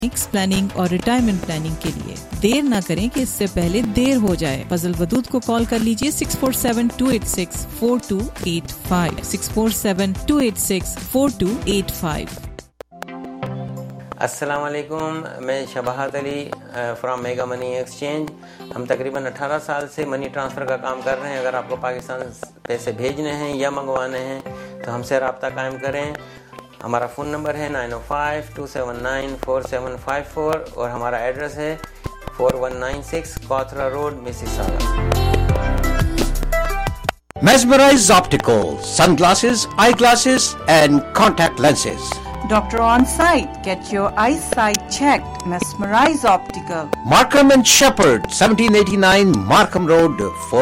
Planning और retirement planning के लिए देर ना करें कि इससे पहले देर हो जाए। फजल वदूद को कॉल कर लीजिए 647-286-4285 647-286-4285। अस्सलाम वालेकुम, मैं Shabahat Ali from mega money exchange. हम तकरीबन 18 साल से मनी ट्रांसफ़र का काम कर रहे हैं। अगर आपको पाकिस्तान पैसे भेजने हैं या मंगवाने हैं तो हमसे रब्ता कायम करें। हमारा फ़ोन नंबर है 905-279-4754 और हमारा एड्रेस है 4196 Cawthra road, Mississauga. Mesmerize Optical, sunglasses, eyeglasses and contact lenses. Doctor on site. Get your eyesight checked. Mesmerize Optical. Markham and Shepherd, 1789 Markham Road,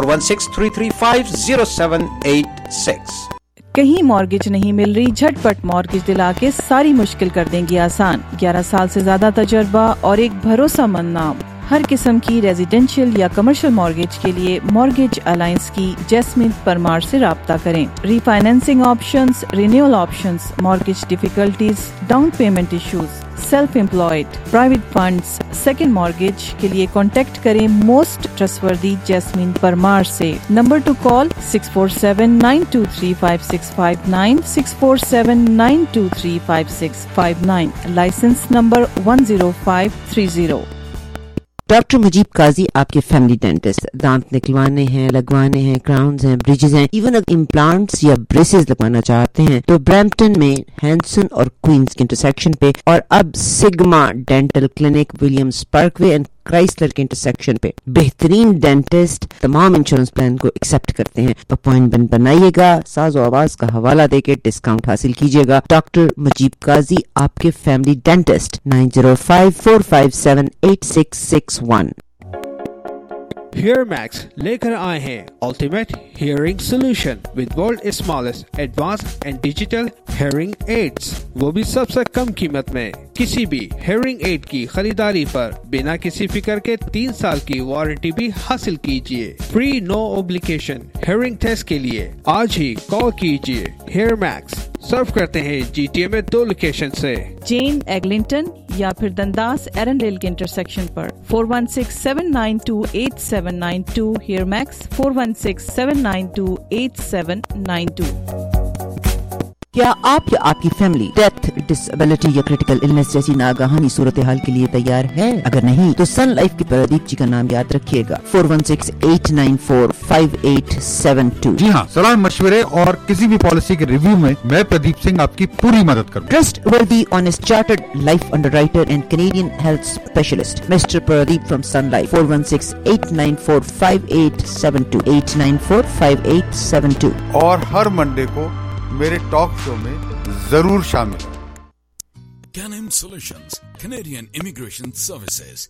416-335-0786. कहीं मॉर्गेज नहीं मिल रही? झटपट मॉर्गेज दिला के सारी मुश्किल कर देंगी आसान। 11 साल से ज्यादा तजर्बा और एक भरोसेमंद नाम। हर किस्म की रेजिडेंशियल या कमर्शियल मॉर्गेज के लिए मॉर्गेज अलायंस की जैस्मिन परमार से राब्ता करें। Refinancing options, renewal options, mortgage difficulties, down payment issues, self employed, private funds, second mortgage के लिए कांटेक्ट करें मोस्ट ट्रस्टवर्दी जैस्मिन परमार से। Number to call 647-923-5659 647-923-5659। Licence number 10530। Doctor Mujeeb Qazi आपके फैमिली डेंटिस्ट। दांत निकलवाने हैं, लगवाने हैं, क्राउन्स हैं, ब्रिजेस हैं, इवन अगर इम्प्लांट्स या ब्रेसेस लगवाना चाहते हैं तो ब्रैम्पटन में हैंसन और क्वींस के इंटरसेक्शन पे, और अब sigma dental clinic Williams parkway and Chrysler के इंटरसेक्शन पे बेहतरीन डेंटिस्ट तमाम इंश्योरेंस प्लान को एक्सेप्ट करते हैं। अपॉइंटमेंट बनाइएगा, साज़ो आवाज का हवाला देके डिस्काउंट हासिल कीजिएगा। डॉक्टर मुजीब काजी आपके फैमिली डेंटिस्ट 9054578661। HearMax लेकर आए हैं ultimate hearing solution with world smallest advance and digital hearing aids, वो भी सबसे कम कीमत में। किसी भी हियरिंग एड की खरीदारी पर बिना किसी फिक्र के 3 साल की वारंटी भी हासिल कीजिए। Free no obligation hearing test के लिए आज ही कॉल कीजिए। HearMax सर्व करते हैं GTA में 2 लोकेशन से, जेन एग्लिंटन या फिर दंदास एरनडेल के इंटरसेक्शन पर। 416-792-8792 HearMax 416-792-8792। क्या आप या आपकी फैमिली डेथ, डिसेबिलिटी या क्रिटिकल इलनेस जैसी नागाहानी सूरत हाल के लिए तैयार है? अगर नहीं तो सन लाइफ के प्रदीप जी का नाम याद रखिएगा। 416-894-5872। जी हाँ, सलाह मशवरे और किसी भी पॉलिसी के रिव्यू में मैं प्रदीप सिंह आपकी पूरी मदद करूँगा। Trustworthy honest chartered life underwriter and Canadian health specialist mister Pradeep from sun life. 416-894-5872 894-5872। और हर मंडे को मेरे टॉक शो में जरूर शामिल। Canim Solutions, Canadian Immigration Services,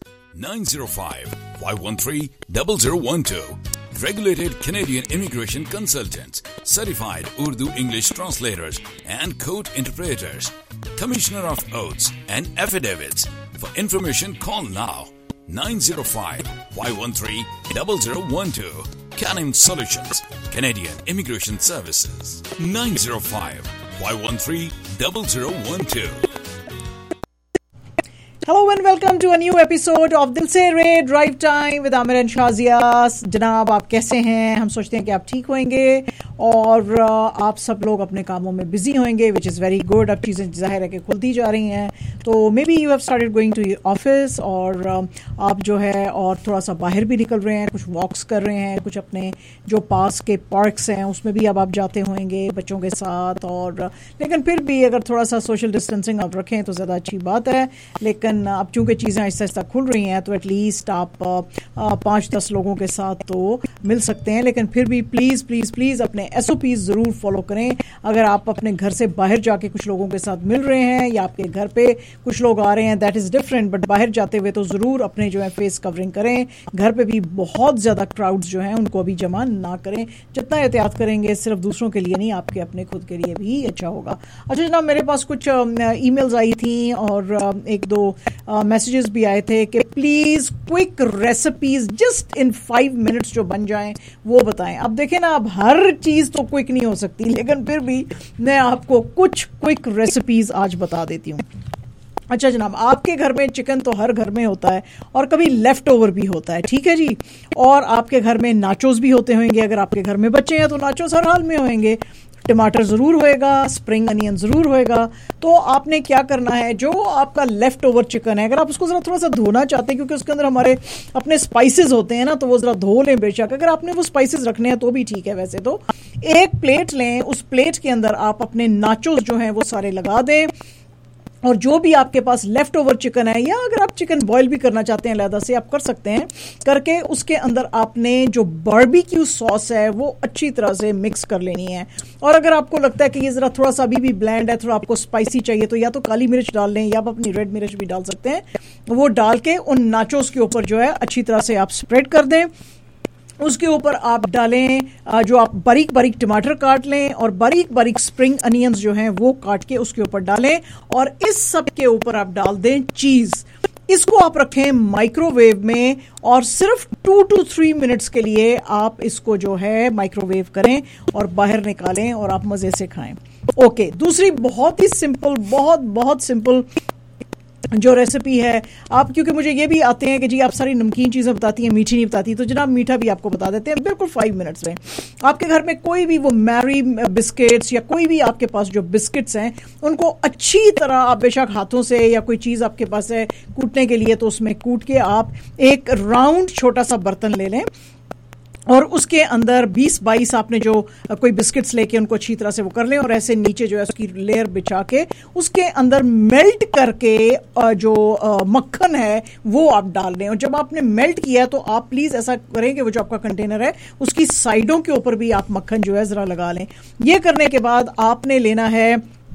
905-513-0012. Regulated Canadian Immigration Consultants, Certified Urdu English Translators and Code Interpreters, Commissioner of Oaths and Affidavits. For information, call now 905-513-0012. Canim Solutions, Canadian Immigration Services, 905-513-0012. Hello and welcome to a new episode of Dil Se Re Drive Time with Amir and Shazia. जनाब, आप कैसे हैं? हम सोचते हैं कि आप ठीक होंगे और आप सब लोग अपने कामों में बिजी होंगे, विच इज़ वेरी गुड। अब चीज़ें ज़ाहिर है कि खुलती जा रही हैं, तो maybe you have started going to office, और आप जो है और थोड़ा सा बाहर भी निकल रहे हैं, कुछ वॉक्स कर रहे हैं, कुछ अपने जो पास के पार्क्स हैं उसमें भी अब आप जाते होंगे बच्चों के साथ। और लेकिन फिर भी अगर थोड़ा सा सोशल डिस्टेंसिंग आप रखें तो ज़्यादा अच्छी बात है। लेकिन अब चूंकि चीज़ें आहिस्ता आहिस्ता खुल रही हैं तो एटलीस्ट आप 5-10 लोगों के साथ तो मिल सकते हैं। लेकिन फिर भी प्लीज़ प्लीज़ प्लीज़ अपने SOPs ज़रूर फॉलो करें। अगर आप अपने घर से बाहर जाके कुछ लोगों के साथ मिल रहे हैं या आपके घर पे कुछ लोग आ रहे हैं, दैट इज़ डिफरेंट, बट बाहर जाते हुए तो ज़रूर अपने जो है फेस कवरिंग करें। घर पे भी बहुत ज़्यादा क्राउड्स जो हैं उनको अभी जमा ना करें। जितना एहतियात करेंगे सिर्फ दूसरों के लिए नहीं, आपके अपने खुद के लिए भी अच्छा होगा। अच्छा जनाब, मेरे पास कुछ ईमेल्स आई थी और 1-2 मैसेजेस भी आए थे कि please quick recipes just in 5 minutes जो बन जाएं वो बताएं। अब देखें ना, अब हर चीज़ तो क्विक नहीं हो सकती, लेकिन फिर भी मैं आपको कुछ क्विक रेसिपीज आज बता देती हूँ। अच्छा जनाब, आपके घर में चिकन तो हर घर में होता है और कभी लेफ्ट ओवर भी होता है, ठीक है जी। और आपके घर में नाचोस भी होते होंगे, अगर आपके घर में बच्चे हैं तो नाचोस हर हाल में होंगे। टमाटर ज़रूर होएगा, स्प्रिंग अनियन ज़रूर होएगा। तो आपने क्या करना है, जो आपका लेफ्ट ओवर चिकन है, अगर आप उसको ज़रा थोड़ा सा धोना चाहते हैं, क्योंकि उसके अंदर हमारे अपने स्पाइसेस होते हैं ना, तो वो ज़रा धो लें बेशक। अगर आपने वो स्पाइसेस रखने हैं तो भी ठीक है। वैसे तो एक प्लेट लें, उस प्लेट के अंदर आप अपने नाचोस जो हैं वो सारे लगा दें, और जो भी आपके पास लेफ्ट ओवर चिकन है, या अगर आप चिकन बॉयल भी करना चाहते हैं अलहदा से आप कर सकते हैं, करके उसके अंदर आपने जो बारबेक्यू सॉस है वो अच्छी तरह से मिक्स कर लेनी है। और अगर आपको लगता है कि ये ज़रा थोड़ा सा अभी भी ब्लैंड है, थोड़ा आपको स्पाइसी चाहिए, तो या तो काली मिर्च डाल लें या आप अपनी रेड मिर्च भी डाल सकते हैं। वो डाल के उन नाचोस के ऊपर जो है अच्छी तरह से आप स्प्रेड कर दें। उसके ऊपर आप डालें जो आप बारीक बारीक टमाटर काट लें, और बारीक बारीक स्प्रिंग अनियंस जो हैं वो काट के उसके ऊपर डालें, और इस सब के ऊपर आप डाल दें चीज़। इसको आप रखें माइक्रोवेव में, और सिर्फ 2 to 3 मिनट्स के लिए आप इसको जो है माइक्रोवेव करें और बाहर निकालें और आप मज़े से खाएं। ओके, दूसरी बहुत ही सिंपल, बहुत सिंपल जो रेसिपी है, आप क्योंकि मुझे ये भी आते हैं कि जी आप सारी नमकीन चीज़ें बताती हैं, मीठी नहीं बताती, तो जनाब मीठा भी आपको बता देते हैं बिल्कुल 5 मिनट्स में। आपके घर में कोई भी वो मैरी बिस्किट्स या कोई भी आपके पास जो बिस्किट्स हैं, उनको अच्छी तरह आप बेशक हाथों से या कोई चीज़ आपके पास है कूटने के लिए, तो उसमें कूट के आप एक राउंड छोटा सा बर्तन ले लें, और उसके अंदर 20-22 आपने जो कोई बिस्किट्स लेके उनको अच्छी तरह से वो कर लें, और ऐसे नीचे जो है उसकी लेयर बिछा के उसके अंदर मेल्ट करके जो मक्खन है वो आप डाल दें। और जब आपने मेल्ट किया तो आप प्लीज़ ऐसा करें कि वो जो आपका कंटेनर है उसकी साइडों के ऊपर भी आप मक्खन जो है ज़रा लगा लें। ये करने के बाद आपने लेना है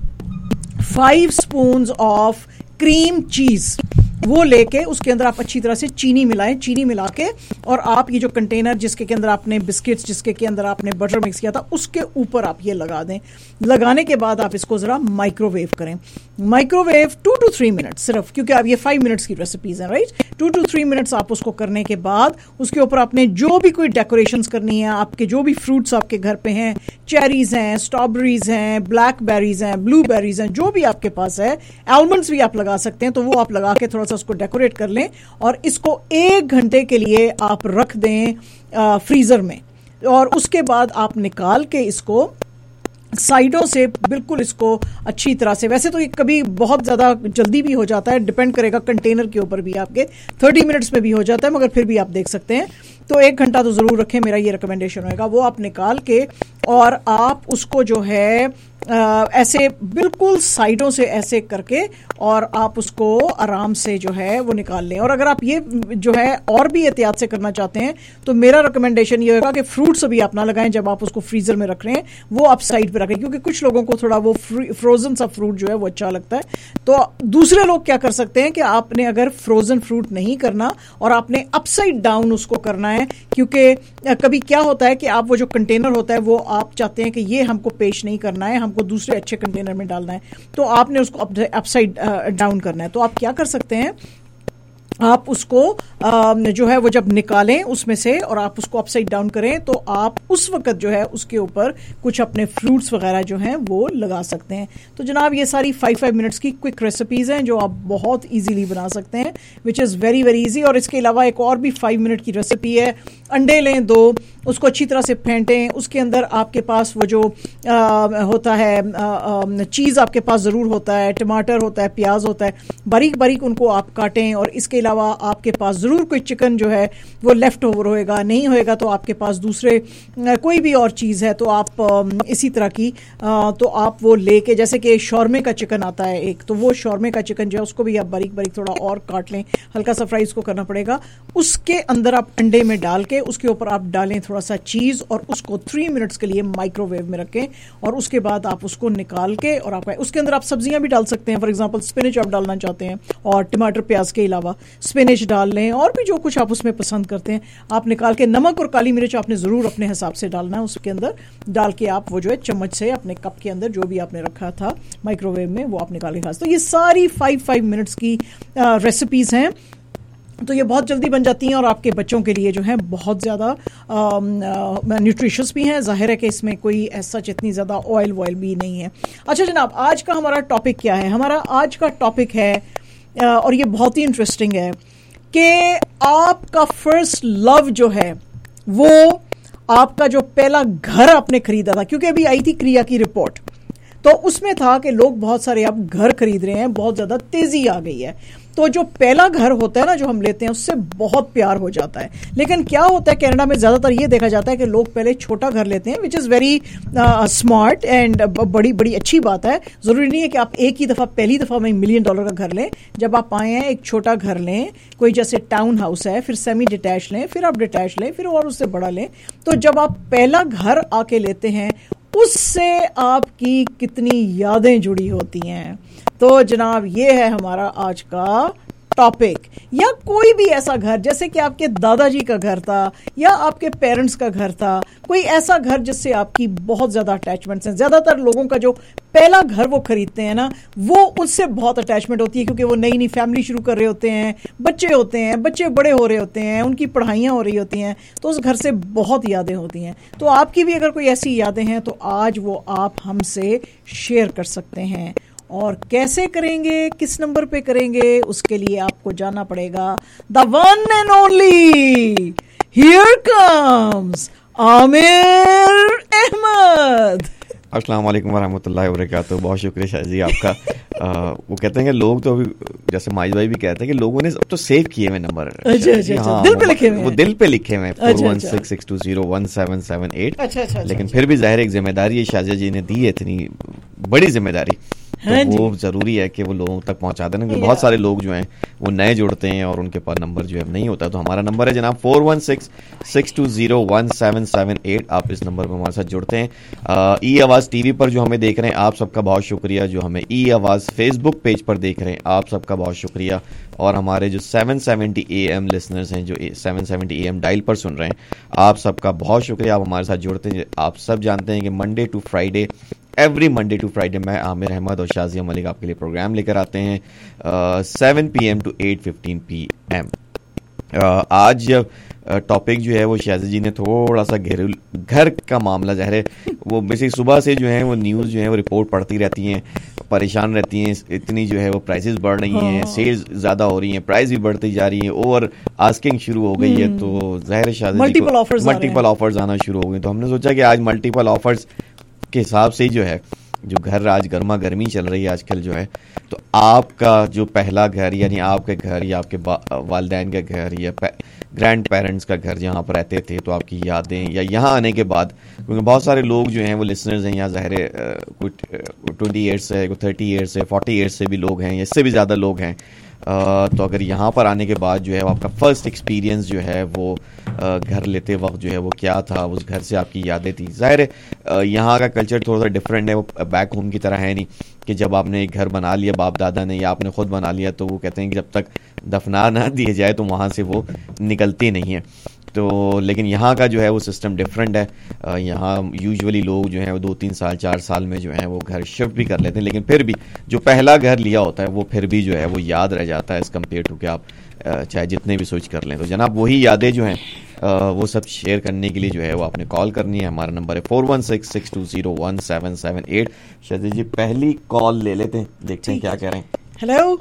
5 स्पून्स ऑफ क्रीम चीज़, वो लेके उसके अंदर आप अच्छी तरह से चीनी मिलाएं। चीनी मिला के और आप ये जो कंटेनर जिसके के अंदर आपने बिस्किट्स, जिसके के अंदर आपने बटर मिक्स किया था, उसके ऊपर आप ये लगा दें। लगाने के बाद आप इसको ज़रा माइक्रोवेव करें। माइक्रोवेव 2 to 3 मिनट्स सिर्फ, क्योंकि आप ये 5 मिनट्स की रेसिपीज़ हैं, राइट। 2 to 3 मिनट्स आप उसको करने के बाद उसके ऊपर आपने जो भी कोई डेकोरेशंस करनी है, आपके जो भी फ्रूट्स आपके घर पे हैं, चेरीज़ हैं, स्ट्रॉबेरीज़ हैं, ब्लैकबेरीज़ हैं, ब्लूबेरीज़ हैं, जो भी आपके पास है, आलमंड्स भी आप लगा सकते हैं, तो वो आप लगा के थोड़ा सा उसको डेकोरेट कर लें, और इसको 1 घंटे के लिए आप रख दें फ्रीज़र में। और उसके बाद आप निकाल के इसको साइडों से बिल्कुल इसको अच्छी तरह से, वैसे तो ये कभी बहुत ज़्यादा जल्दी भी हो जाता है, डिपेंड करेगा कंटेनर के ऊपर भी, आपके 30 मिनट्स में भी हो जाता है, मगर फिर भी आप देख सकते हैं। तो 1 घंटा तो ज़रूर रखें, मेरा ये रिकमेंडेशन होगा। वो आप निकाल के और आप उसको जो है ऐसे बिल्कुल साइडों से ऐसे करके, और आप उसको आराम से जो है वो निकाल लें। और अगर आप ये जो है और भी एहतियात से करना चाहते हैं, तो मेरा रिकमेंडेशन ये होगा कि फ्रूट्स अभी आप ना लगाएं जब आप उसको फ्रीज़र में रख रहे हैं, वो आप साइड पे रखें, क्योंकि कुछ लोगों को थोड़ा वो फ्रोजन सा फ्रूट जो है वो अच्छा लगता है। तो दूसरे लोग क्या कर सकते हैं कि आपने अगर फ्रोजन फ्रूट नहीं करना और आपने अपसाइड डाउन उसको करना है, क्योंकि कभी क्या होता है कि आप वो जो कंटेनर होता है वो आप चाहते हैं कि ये हमको पेश नहीं करना है, हमको दूसरे अच्छे कंटेनर में डालना है, तो आपने उसको अपसाइड डाउन करना है। तो आप क्या कर सकते हैं, आप उसको जो है वो जब निकालें उसमें से और आप उसको अपसाइड डाउन करें, तो आप उस वक्त जो है उसके ऊपर कुछ अपने फ्रूट्स वगैरह जो हैं वो लगा सकते हैं। तो जनाब ये सारी 5 मिनट्स की क्विक रेसिपीज़ हैं जो आप बहुत इजीली बना सकते हैं, which is very very easy. और इसके अलावा एक और भी 5 मिनट की रेसिपी है। अंडे लें 2, उसको अच्छी तरह से फेंटें, उसके अंदर आपके पास वो जो होता है चीज़ आपके पास ज़रूर होता है, टमाटर होता है, प्याज होता है, बारीक बारीक उनको आप काटें। और इसके अलावा आपके पास ज़रूर कोई चिकन जो है वो लेफ़्ट ओवर होएगा, नहीं होएगा तो आपके पास दूसरे कोई भी और चीज़ है, तो आप इसी तरह की तो आप वो लेके, जैसे कि शौरमे का चिकन आता है एक, तो वो शौरमे का चिकन जो है उसको भी आप बारीक बारीक थोड़ा और काट लें, हल्का सा फ्राई उसको करना पड़ेगा। उसके अंदर आप अंडे में डाल के उसके ऊपर आप डालें थोड़ा सा चीज़, और उसको 3 मिनट्स के लिए माइक्रोवेव में रखें, और उसके बाद आप उसको निकाल के और आप उसके अंदर आप सब्जियां भी डाल सकते हैं। फॉर एग्जांपल स्पिनच आप डालना चाहते हैं, और टमाटर प्याज के अलावा स्पिनच डाल लें, और भी जो कुछ आप उसमें पसंद करते हैं आप निकाल के, नमक और काली मिर्च आपने ज़रूर अपने हिसाब से डालना है, उसके अंदर डाल के आप वो जो है चम्मच से अपने कप के अंदर जो भी आपने रखा था माइक्रोवेव में वो आप निकाल के खा। तो ये सारी 5 मिनट्स की रेसिपीज़ हैं, तो ये बहुत जल्दी बन जाती हैं और आपके बच्चों के लिए जो है बहुत ज़्यादा न्यूट्रिशियस भी हैं। जाहिर है कि इसमें कोई ऐसा इतनी ज़्यादा ऑयल भी नहीं है। अच्छा जनाब, आज का हमारा टॉपिक क्या है? हमारा आज का टॉपिक है और ये बहुत ही इंटरेस्टिंग है कि आपका फर्स्ट लव जो है वो आपका जो पहला घर आपने खरीदा था, क्योंकि अभी आई थी क्रिया की रिपोर्ट, तो उसमें था कि लोग बहुत सारे अब घर खरीद रहे हैं, बहुत ज्यादा तेजी आ गई है। तो जो पहला घर होता है ना जो हम लेते हैं उससे बहुत प्यार हो जाता है। लेकिन क्या होता है कनाडा में ज्यादातर ये देखा जाता है कि लोग पहले छोटा घर लेते हैं, which is very smart and बड़ी बड़ी अच्छी बात है। जरूरी नहीं है कि आप एक ही दफा पहली दफा में $1 मिलियन का घर लें। जब आप आए हैं एक छोटा घर लें, कोई जैसे टाउन हाउस है, फिर सेमी डिटैच लें, फिर आप डिटैच लें, फिर और उससे बड़ा लें। तो जब आप पहला घर आके लेते हैं उससे आपकी कितनी यादें जुड़ी होती हैं। तो जनाब ये है हमारा आज का टॉपिक। या कोई भी ऐसा घर जैसे कि आपके दादाजी का घर था या आपके पेरेंट्स का घर था, कोई ऐसा घर जिससे आपकी बहुत ज्यादा अटैचमेंट्स हैं। ज्यादातर लोगों का जो पहला घर वो खरीदते हैं ना, वो उससे बहुत अटैचमेंट होती है, क्योंकि वो नई नई फैमिली शुरू कर रहे होते हैं, बच्चे होते हैं, बच्चे बड़े हो रहे होते हैं, उनकी पढ़ाइयाँ हो रही होती हैं, तो उस घर से बहुत यादें होती हैं। तो आपकी भी अगर कोई ऐसी यादें हैं तो आज वो आप हमसे शेयर कर सकते हैं। और कैसे करेंगे, किस नंबर पे करेंगे, उसके लिए आपको जाना पड़ेगा the one and only, here comes Aamir Ahmed. अस्सलाम वालेकुम वरहमतुल्लाहि वबरकातुहू। बहुत शुक्रिया शाह जी आपका। वो कहते हैं कि लोग तो अभी जैसे माजिद भाई भी कहते हैं कि लोगों ने अब तो सेव किए हुए नंबर। अच्छा, दिल पे लिखे हुए हैं। वो दिल पे लिखे हुए हैं 4166201778। अच्छा, लेकिन फिर भी जाहिर एक जिम्मेदारी है शाहजी जी ने दी है, इतनी बड़ी जिम्मेदारी, तो वो जरूरी है कि वो लोगों तक पहुंचा देना, क्योंकि बहुत सारे लोग जो हैं वो नए जुड़ते हैं और उनके पास नंबर जो है नहीं होता। तो हमारा नंबर है जनाब 4166201778। आप इस नंबर पर हमारे साथ जुड़ते हैं। ई आवाज़ टीवी पर जो हमें देख रहे हैं आप सबका बहुत शुक्रिया, जो हमें ई आवाज़ फेसबुक पेज पर देख रहे हैं आप सबका बहुत शुक्रिया, और हमारे जो 770 AM लिसनर्स हैं जो 770 AM डायल पर सुन रहे हैं आप सबका बहुत शुक्रिया, आप हमारे साथ जुड़ते हैं। आप सब जानते हैं कि Monday to Friday, every Monday to Friday मैं आमिर अहमद और शाजिया मलिक आपके लिए प्रोग्राम लेकर आते हैं 7 PM to 8:15 PM। आज टॉपिक जो है वो शाजी जी ने थोड़ा सा घरेलू घर का मामला ज़ाहिर है, वो बेसिक सुबह से जो है वो न्यूज़ जो है वो रिपोर्ट पढ़ती रहती हैं, परेशान रहती हैं, इतनी जो है वो प्राइसेस बढ़ रही हैं, सेल्स ज़्यादा हो रही हैं, प्राइस भी बढ़ती जा रही है, ओवर आस्किंग शुरू हो गई है। तो ज़ाहिर है शाजी जी मल्टीपल ऑफर्स आना शुरू हो गई। तो हमने सोचा कि आज मल्टीपल ऑफर्स के हिसाब से जो है जो घर आज गर्मा गर्मी चल रही है आजकल जो है, तो आपका जो पहला घर यानी आपके घर या आपके वालिदैन का घर या ग्रैंड पेरेंट्स का घर जहाँ पर रहते थे, तो आपकी यादें या यहाँ आने के बाद, क्योंकि बहुत सारे लोग जो हैं वो लिसनर्स हैं यहाँ, ज़ाहिर है कुछ 20 ईयर्स से, कुछ 30 ईयर्स से, 40 ईयर्स से भी लोग हैं, इससे भी ज़्यादा लोग हैं। तो अगर यहाँ पर आने के बाद जो है आपका फर्स्ट एक्सपीरियंस जो है वो घर लेते वक्त जो है वो क्या था, उस घर से आपकी यादें थी। ज़ाहिर है यहाँ का कल्चर थोड़ा सा डिफरेंट है, वो बैक होम की तरह है नहीं कि जब आपने एक घर बना लिया बाप दादा ने या आपने खुद बना लिया तो वो कहते हैं कि जब तक दफना ना दिए जाए तो वहाँ से वो निकलती नहीं है। तो लेकिन यहाँ का जो है वो सिस्टम डिफरेंट है। यहाँ यूजुअली लोग जो हैं वो 2-3 साल 4 साल में जो है वो घर शिफ्ट भी कर लेते हैं, लेकिन फिर भी जो पहला घर लिया होता है वो फिर भी जो है वो याद रह जाता है एज़ कम्पेयर टू कि आप चाहे जितने भी स्विच कर लें। तो जनाब वही यादें जो हैं वो सब शेयर करने के लिए जो है वो आपने कॉल करनी है। हमारा नंबर है 4166201778। शादी जी पहली कॉल ले लेते हैं, देखते हैं क्या कह रहे हैं। हेलो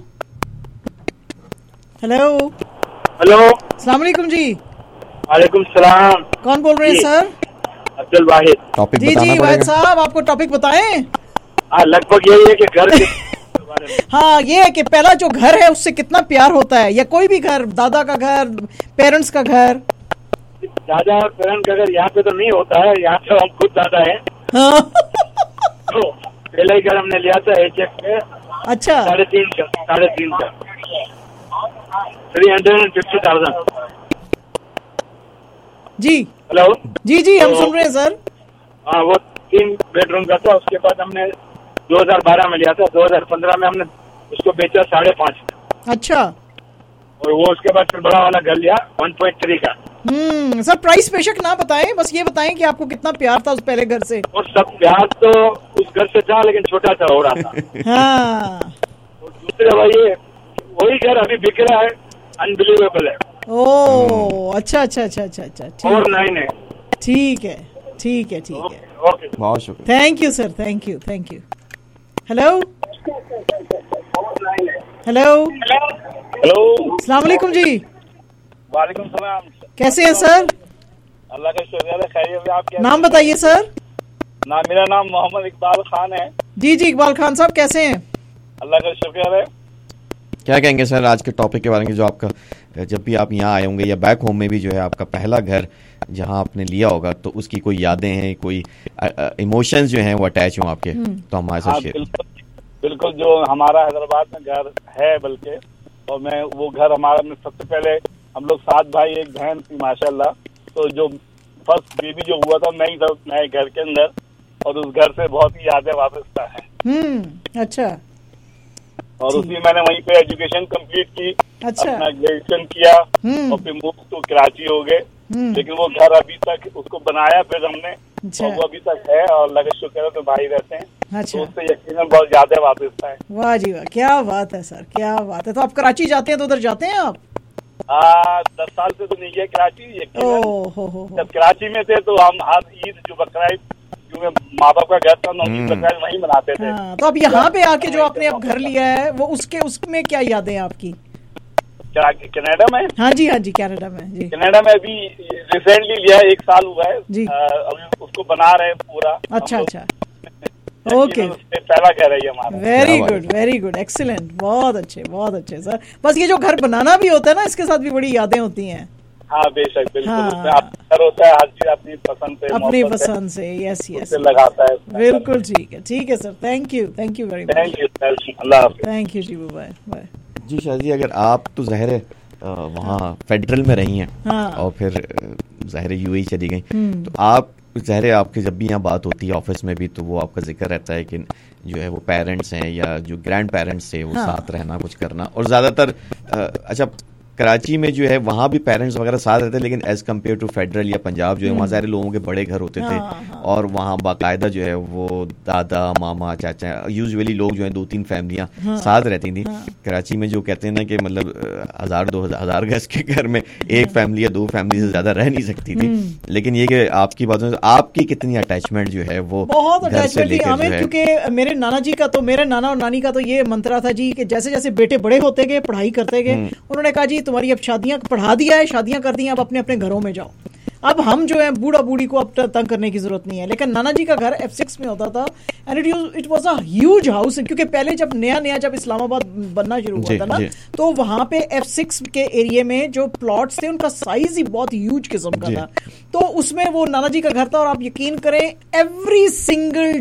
हेलो हेलो, अस्सलाम वालेकुम जी। वालेकुम सलाम। कौन बोल रहे हैं सर? अब्दुल वाहिद। टॉपिक जी जी वाहिद साहब, आपको टॉपिक बताएं। लगभग यही है कि घर के हाँ, ये है कि पहला जो घर है उससे कितना प्यार होता है, या कोई भी घर, दादा का घर, पेरेंट्स का घर। दादा और पेरेंट्स का घर यहाँ पे तो नहीं होता है, यहाँ तो हम खुद दादा है। हाँ। तो पहला ही घर हमने लिया था HF पे। अच्छा। 3.5 का 350,000। जी हेलो जी जी, हम सुन रहे हैं सर। हाँ, वो 3 बेडरूम का था। उसके बाद हमने 2012 में लिया था, 2015 में हमने उसको बेचा 5.5। अच्छा। और वो उसके बाद फिर बड़ा वाला घर लिया 1.3 का। सर प्राइस बेशक ना बताएं, बस ये बताएं कि आपको कितना प्यार था उस पहले घर से। और सब प्यार तो उस घर से था, लेकिन छोटा सा हो रहा था। हाँ। और दूसरे वही घर अभी बिक रहा है, अनबिलीवेबल है। ओह अच्छा अच्छा अच्छा अच्छा अच्छा, और 9 है। ठीक है ठीक है ठीक है, ओके, बहुत शुक्रिया। Thank you sir, thank you thank you. Hello hello hello, अस्सलाम वालेकुम जी। वालेकुम सलाम। कैसे हैं सर? अल्लाह का शुक्र है, खैरियत है। आप कैसे? नाम बताइए सर। मेरा नाम मोहम्मद इकबाल खान है। जी जी, इकबाल खान साहब कैसे हैं? अल्लाह का शुक्र है। क्या कहेंगे सर आज के टॉपिक के बारे में, जो आपका जब भी आप यहाँ आए होंगे या बैक होम में भी जो है आपका पहला घर जहाँ आपने लिया होगा, तो उसकी कोई यादें हैं, कोई इमोशंस जो हैं वो अटैच हों आपके, तो हमारे साथ शेयर। बिल्कुल, जो हमारा हैदराबाद में घर है, बल्कि और मैं वो घर हमारा में सबसे पहले हम लोग 7 भाई 1 बहन थी माशाल्लाह। तो जो फर्स्ट बेबी जो हुआ था मैं ही था नए घर के अंदर, और उस घर से बहुत ही यादें वाबस्ता है। अच्छा। और उसी मैंने वहीं पे एजुकेशन कंप्लीट की। अच्छा। अपना ग्रेजुएशन किया और फिर मूव टू कराची हो गए। लेकिन वो घर अभी तक उसको बनाया फिर हमने। अच्छा। और वो अभी तक है और अल्लाह का शुक्र है तो भाई रहते हैं। अच्छा। तो उससे यकीनन बहुत ज्यादा वाबस्ता है। वाह जी वाह, क्या बात है सर, क्या बात है। तो आप कराची जाते हैं तो उधर जाते हैं आप? 10 साल से तो नहीं गए कराची। हो। जब कराची में थे तो हम हर ईद जो बकरा ईद, क्योंकि माँ बाप का घर था, बकरा वहीं मनाते थे। तो अब यहाँ पे आके जो आपने अब घर लिया है वो उसमें क्या यादें आपकी? कनाडा में? हाँ जी कनाडा में। जी, कनाडा में अभी रिसेंटली लिया है, 1 साल हुआ है जी। अभी उसको बना रहे हैं पूरा। अच्छा। ओके, पहला घर है ये हमारा। वेरी गुड, एक्सीलेंट, बहुत अच्छे सर। बस ये जो घर बनाना भी होता है ना, इसके साथ भी बड़ी यादें होती हैं। हाँ बेशक, बिल्कुल। घर होता है, हर चीज अपनी पसंद से यस लगाता है। बिल्कुल ठीक है sir. Thank you very much. Thank you, अल्लाह हाफ़िज़। थैंक यू जी, बाय। जी शादी, अगर आप तो ज़ाहिर है वहाँ फेडरल में रही हैं और फिर ज़ाहिर यूएई चली गई, तो आप ज़ाहिर आपके जब भी यहाँ बात होती है ऑफिस में भी, तो वो आपका जिक्र रहता है कि जो है वो पेरेंट्स हैं या जो ग्रैंड पेरेंट्स थे वो साथ रहना, कुछ करना। और ज़्यादातर अच्छा कराची में जो है वहाँ भी पेरेंट्स वगैरह साथ रहते हैं, लेकिन एज कम्पेयर टू फेडरल या पंजाब जो है वहाँ सारे लोगों के बड़े घर होते थे और वहाँ बाकायदा जो है वो दादा मामा चाचा, यूजुअली लोग जो है 2-3 फैमिलियाँ साथ रहती थी। कराची में जो कहते हैं ना कि मतलब 1000-2000 गज के घर में एक फैमिली या 2 फैमिली से ज्यादा रह नहीं सकती थी। लेकिन ये कि आपकी बातों से आपकी कितनी अटैचमेंट जो है वो बहुत अटैचमेंट थी आमिर, क्योंकि मेरे नाना जी का तो, मेरे नाना और नानी का तो ये मंत्रा था जी कि जैसे जैसे बेटे बड़े होते गए, पढ़ाई करते गए, उन्होंने कहा जी तुम्हारी अब शादियां पढ़ा दिया है, शादियां कर दी, अब अपने अपने घरों में जाओ। अब हम जो है बूढ़ा बूढ़ी को अब तंग करने की जरूरत नहीं है। लेकिन नाना जी का घर F6 में होता था and it was a huge house, क्योंकि पहले जब नया जब इस्लामाबाद बनना शुरू हुआ था ना, तो वहां पे F6 के एरिया में जो प्लॉट्स थे उनका साइज ही बहुत ह्यूज किस्म का था। तो उसमें वो नाना जी का घर था और आप यकीन करें एवरी सिंगल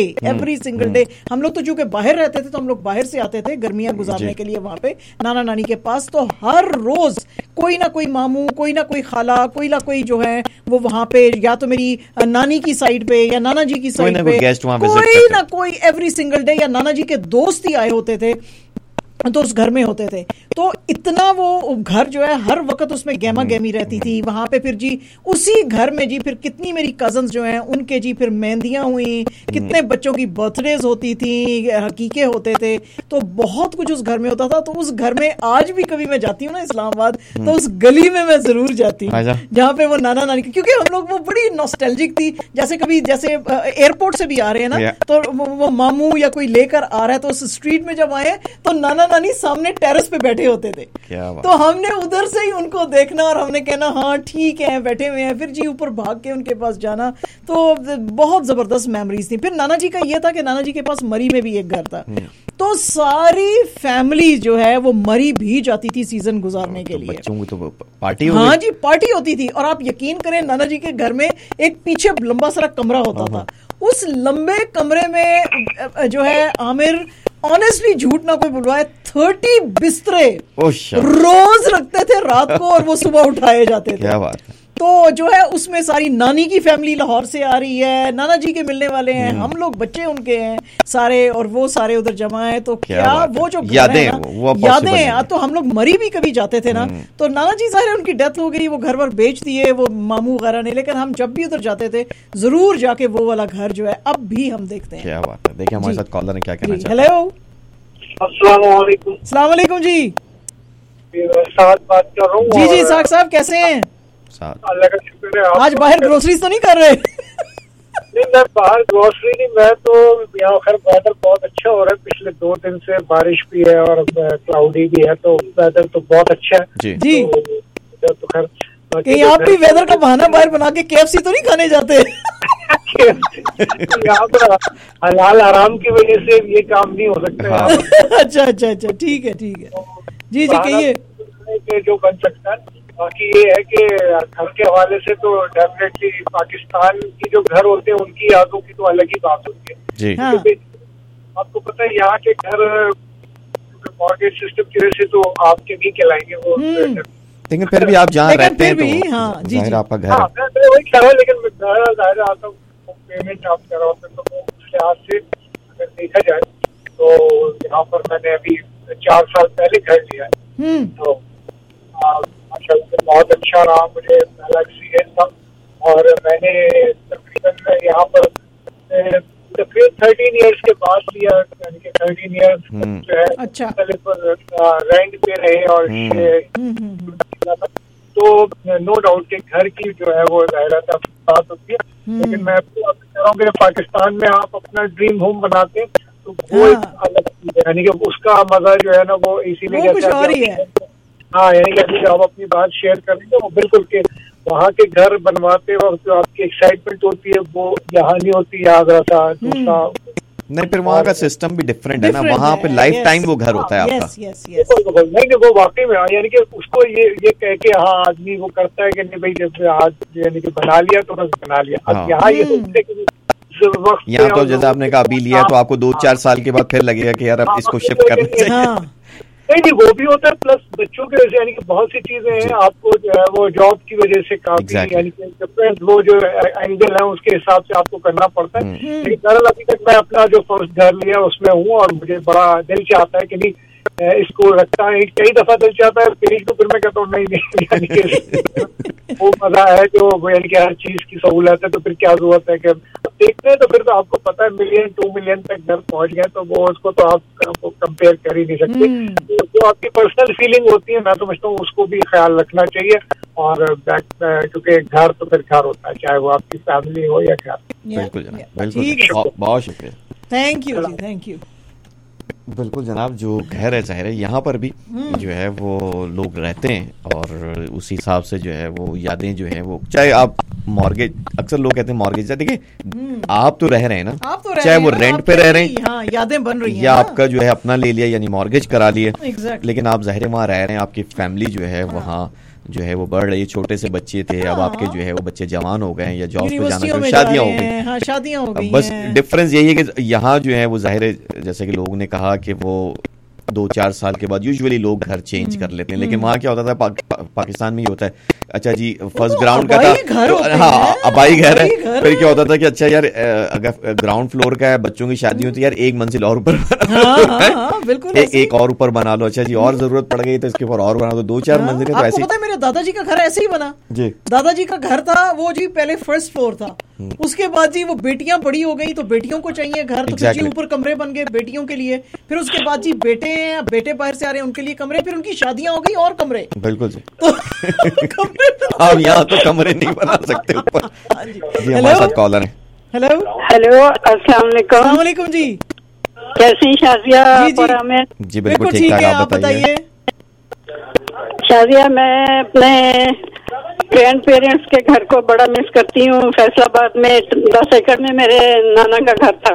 डे हम लोग तो चूंकि बाहर रहते थे तो हम लोग बाहर से आते थे गर्मियां गुजारने के लिए वहां पे नाना नानी के पास, तो हर रोज कोई ना कोई मामू, कोई ना कोई खाला, कोई ना कोई जो है वो वहां पे, या तो मेरी नानी की साइड पे या नाना जी की साइड पे कोई ना कोई एवरी सिंगल डे, या नाना जी के दोस्त ही आए होते थे तो उस घर में होते थे। तो इतना वो घर जो है हर वक्त उसमें गहमा गहमी रहती थी वहां पे। फिर जी उसी घर में जी फिर कितनी मेरी कजन्स जो हैं उनके जी फिर मेहंदियां हुई, कितने बच्चों की बर्थडेज होती थी, हकीके होते थे, तो बहुत कुछ उस घर में होता था। तो उस घर में आज भी कभी मैं जाती हूँ ना इस्लामाबाद, तो उस गली में मैं जरूर जाती हूँ जहाँ पे वो नाना नानी, क्योंकि हम लोग वो बड़ी नॉस्टैल्जिक थी। जैसे कभी जैसे एयरपोर्ट से भी आ रहे हैं ना, तो वो मामू या कोई लेकर आ रहा है, तो उस स्ट्रीट में जब आए तो नाना नानी सामने टेरेस पे बैठे होते थे। तो हमने उधर से ही उनको देखना और हमने कहना हाँ ठीक है बैठे हुए हैं, फिर जी ऊपर भाग के उनके पास जाना। तो बहुत जबरदस्त मेमोरीज थी। फिर नाना जी का ये था कि नाना जी के पास मरी में भी एक घर था, तो सारी फैमिली जो है वो मरी भी जाती थी सीजन गुजारने के लिए। बच्चों की तो पार्टी हाँ जी पार्टी होती थी। और आप यकीन करें नाना जी के घर में एक पीछे लंबा सारा कमरा होता था। उस लंबे कमरे में जो है आमिर ऑनेस्टली झूठ ना कोई बुलवाए 30 बिस्तरे रोज रखते थे रात को और वो सुबह उठाए जाते थे। क्या बात है। तो जो है उसमें सारी नानी की फैमिली लाहौर से आ रही है, नाना जी के मिलने वाले हैं, हम लोग बच्चे उनके हैं सारे, और वो सारे उधर जमा है। तो क्या वो जो यादें हैं, तो हम लोग मरी भी कभी जाते थे ना, तो नाना जी सारे उनकी डेथ हो गई, वो घर वर बेच दिए वो मामू वगैरह ने, लेकिन हम जब भी उधर जाते थे जरूर जाके वो वाला घर जो है अब भी हम देखते हैं। क्या बात है। देखिए हमारे साथ कॉलर ने क्या कहना चाहते हैं। हेलो अस्सलाम वालेकुम जी, बात कर रहा हूँ। जी साहब कैसे हैं? अल्लाह का शुक्र है। आज बाहर ग्रोसरीज तो नहीं कर रहे? नहीं, मैं बाहर ग्रोसरी नहीं, मैं तो यहाँ खैर वेदर बहुत अच्छा हो रहा है, पिछले 2 दिन से बारिश भी है और क्लाउडी भी है, तो वेदर तो बहुत अच्छा है जी। तो खैर आप भी वेदर का बहाना बाहर बना के KFC तो नहीं खाने जाते? यहाँ पर हलाल आराम की वजह से ये काम नहीं हो सकता। अच्छा अच्छा अच्छा, ठीक है ठीक है जी जी, कहिए। जो बन सकता है, बाकी ये है कि घर के हवाले से तो डेफिनेटली पाकिस्तान की जो घर होते हैं उनकी यादों की तो अलग ही बात होती है जी। हाँ। आपको पता है यहाँ के घर मॉर्गेज सिस्टम की वजह से तो आपके नहीं कहलाएंगे वो, लेकिन फिर भी आप जहाँ रहते हैं तो जाहिर आपका घर है। वही कह रहा हूँ, लेकिन जाहिर आता हूँ पेमेंट आप कराओ तो उस लिहाज से अगर देखा जाए तो यहाँ पर मैंने अभी 4 साल पहले घर लिया है, तो माशाल्लाह बहुत अच्छा रहा, मुझे पहला एक्सपीरियंस था। और मैंने तकरीबन यहाँ पर 13 इयर्स के बाद लिया, यानी कि 13 इयर्स जो है अच्छा रेंट पे रहे और तो नो डाउट के घर की जो है वो जाहिर बात होती है। लेकिन मैं कह रहा हूँ कि पाकिस्तान में आप अपना ड्रीम होम बनाते हैं तो वो एक अलग चीज है, यानी कि उसका मजा जो है ना वो इसीलिए यानी कि अभी आप अपनी बात शेयर करेंगे वो बिल्कुल के वहाँ के घर बनवाते वक्त जो आपकी एक्साइटमेंट होती है वो यहाँ नहीं होती, यहाँ सा दूसरा नहीं, फिर वहाँ का सिस्टम भी डिफरेंट है ना, वहाँ पे लाइफ टाइम वो घर होता है आपका। नहीं वो वाकई में यानी कि उसको ये कह के हाँ आदमी वो करता है कि नहीं भाई जैसे आज यानी कि बना लिया तो बस बना लिया। अब यहाँ ये यहाँ तो जैसे आपने कहा अभी लिया तो आपको 2-4 साल के बाद फिर लगेगा कि यार अब इसको शिफ्ट करना चाहिए। नहीं वो भी होता है, प्लस बच्चों की वजह से यानी कि बहुत सी चीजें हैं आपको जो है वो जॉब की वजह से काफी यानी कि डिफरेंट वो जो एंगल है उसके हिसाब से आपको करना पड़ता है। लेकिन दरअसल अभी तक मैं अपना जो फर्स्ट घर लिया उसमें हूँ और मुझे बड़ा दिल चाहता है कि नहीं इसको रखता है, कई दफा दिल चाहता है पेज को, फिर मैं कहता हूँ नहीं यानी कि वो मजा है जो यानी कि हर चीज की सहूलत है, तो फिर क्या जरूरत है कि देखते हैं तो फिर तो आपको पता है 1 मिलियन 2 मिलियन तक घर पहुंच गए तो वो उसको तो आप कंपेयर कर ही नहीं सकते। जो आपकी पर्सनल फीलिंग होती है मैं समझता हूँ उसको भी ख्याल रखना चाहिए। और क्योंकि घर तो फिर घर होता है, चाहे वो आपकी फैमिली हो या घर। बिल्कुल जनाब, बिल्कुल, बहुत शुक्रिया, थैंक यू जी, थैंक यू। बिल्कुल जनाब, जो घर है जाहिर है यहाँ पर भी जो है वो लोग रहते हैं और उसी हिसाब से जो है वो यादें जो है वो, चाहे आप मॉर्गेज, अक्सर लोग कहते हैं मॉर्गेज, देखिए आप तो रह रहे हैं ना, चाहे वो रेंट पे रह रहे हैं, यादें बन रही हैं, या आपका जो है अपना ले लिया यानी मॉर्गेज करा लिया, लेकिन आप जाहिर है वहाँ रह रहे हैं, आपकी फैमिली जो है वहाँ जो है वो बढ़ रही है, छोटे से बच्चे थे अब आपके जो है वो बच्चे जवान हो गए हैं या जॉब पे जाना, शादियां हो गई, शादियां हो गई। बस डिफरेंस यही है कि यहाँ जो है वो जाहिर है जैसे कि लोगों ने कहा कि वो 2-4 साल के बाद यूजुअली लोग घर चेंज कर लेते हैं, लेकिन वहाँ क्या होता था पाकिस्तान में ही होता है, अच्छा जी फर्स्ट ग्राउंड का था तो हाँ अबाई घर है, फिर क्या होता था कि अच्छा यार अगर ग्राउंड फ्लोर का है बच्चों की शादी होती है यार एक मंजिल और ऊपर एक और ऊपर बना लो, अच्छा जी और जरूरत पड़ गई तो इसके ऊपर और बना दो, 2-4 मंजिलें तो ऐसे। पता है मेरे दादाजी का घर ऐसे ही बना जी, दादाजी का घर था वो जी पहले फर्स्ट फ्लोर था, उसके बाद जी वो बेटियां बड़ी हो गई तो बेटियों को चाहिए घर, तो फिर जी ऊपर कमरे बन गए बेटियों के लिए, फिर उसके बाद जी बेटे बाहर से आ रहे हैं उनके लिए कमरे, फिर उनकी शादियां हो गई और कमरे। बिल्कुल जी, आप यहाँ तो कमरे नहीं बना सकते ऊपर। जी हमारे साथ कॉलर है। हेलो अस्सलाम वालेकुम जी, कैसी शाजिया और आमिर? जी बिल्कुल ठीक ठाक, आप बताइए। शाजिया मैं अपने ग्रैंड पेरेंट्स के घर को बड़ा मिस करती हूँ, फैसलाबाद में 10 एकड़ में मेरे नाना का घर था।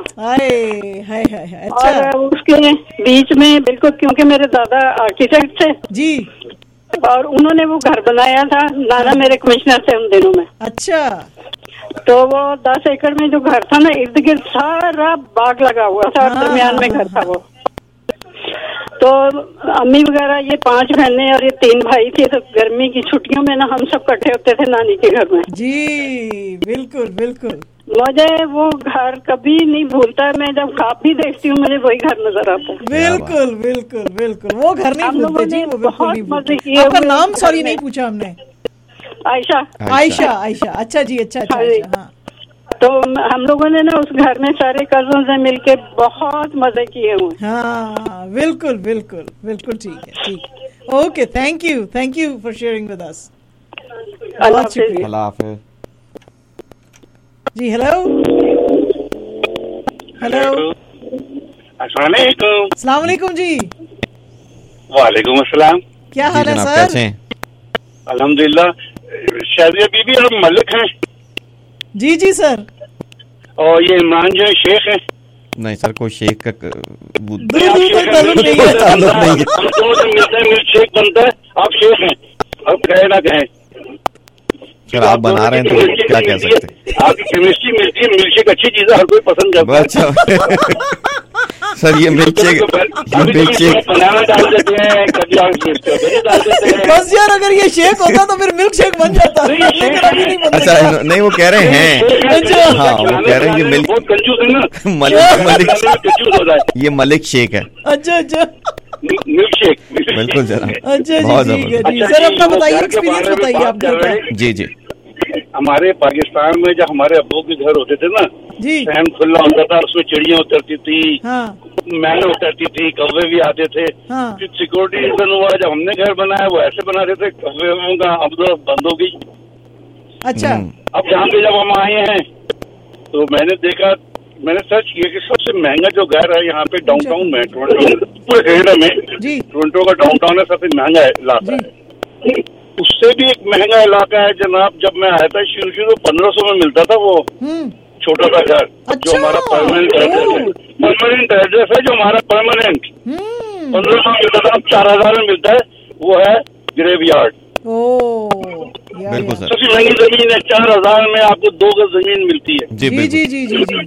अच्छा। और उसके बीच में बिल्कुल, क्योंकि मेरे दादा आर्किटेक्ट थे जी और उन्होंने वो घर बनाया था, नाना मेरे कमिश्नर थे उन दिनों में। अच्छा। तो वो 10 एकड़ में जो घर था ना इर्द गिर्द सारा बाग लगा हुआ था और दरमियान में घर था वो। तो अम्मी वगैरह ये 5 बहनें और ये 3 भाई थे, तो गर्मी की छुट्टियों में ना हम सब इकट्ठे होते थे नानी के घर में। जी बिल्कुल बिल्कुल, मुझे वो घर कभी नहीं भूलता, मैं जब ख्वाब भी देखती हूँ मुझे वही घर नजर आता है। बिल्कुल बिल्कुल बिल्कुल, वो घर नहीं भूलते जी, वो बिल्कुल नहीं भूलते। आपका नाम सॉरी नहीं पूछा हमने। आयशा। अच्छा जी, अच्छा। हाँ तो हम लोगों ने ना उस घर में सारे कजन से मिलके बहुत मजे किए हुए। हाँ बिल्कुल बिल्कुल बिल्कुल, ठीक है ठीक, okay, thank you for sharing with us. अल्लाह हाफिज़ जी। हेलो हेलो, अस्सलाम वालेकुम। अस्सलाम वालेकुम जी। वालेकुम अस्सलाम। क्या हाल है जनाब, सर? कैसे हैं? अल्हम्दुलिल्लाह। शाजिया बीबी आप मलिक हैं? जी जी सर। और ये इमरान जो है शेख है? नहीं सर, कोई शेख का दूर तक ताल्लुक नहीं है। ताल्लुक नहीं है। हम दो से मिलते हैं, मिल्क शेक बनता है, आप शेख हैं, अब कहे ना कहें। सर आप बना रहे हैं तो क्या कह सकते हैं? आपकी केमिस्ट्री मिलती है, मिल्क शेक अच्छी चीज है, हर कोई पसंद करता है। अच्छा सर, ये मिल्क शेक बनाना डाल देते हैं, कभी आप स्ट्रॉबेरी डाल देते हैं। बस यार, अगर ये शेक होता तो फिर मिल्क शेक बन जाता, लेकिन अभी नहीं बन अच्छा सकता। नहीं, वो कह रहे हैं, अच्छा। हाँ वो कह रहे हैं कि मिल्क बहुत कंजूस है ना, मलिक कंजूस होता है। ये मलिक शेक है। अच्छा अच्छा मिल्क शेक। बिल्कुल जनाब। अच्छा बहुत जी, ठीक है जी। जबरदस्त। सर अपना बताइए, एक्सपीरियंस बताइए आप घर का। जी जी। हमारे पाकिस्तान में जब हमारे अब्बू के घर होते थे ना जी, सहन खुला होता था, उसमें चिड़िया उतरती थी, हाँ मैना उतरती थी, कौवे भी आते थे। हाँ। फिर सिक्योरिटी रीजन हुआ, जब हमने घर बनाया वो ऐसे बनाते थे, कौवे का अब तो बंद हो गई। अच्छा। अब यहाँ पे जब हम आए हैं तो मैंने देखा, मैंने सर्च किया कि सबसे महंगा जो घर है यहाँ पे डाउनटाउन में, टोरंटो पूरे कनाडा में टोरंटो का डाउनटाउन है, सबसे महंगा इलाका है। उससे भी एक महंगा इलाका है जनाब, जब मैं आया था शुरू 1500 में मिलता था वो छोटा सा घर। जो हमारा परमानेंट एड्रेस है, परमानेंट एड्रेस है जो हमारा परमानेंट 1500 में मिलता था, अब 4000 में मिलता है, वो है ग्रेवयार्ड। बिल्कुल सर, सबसे महंगी जमीन है, 4000 में आपको 2 गज जमीन मिलती है। जी जी जी जी जी।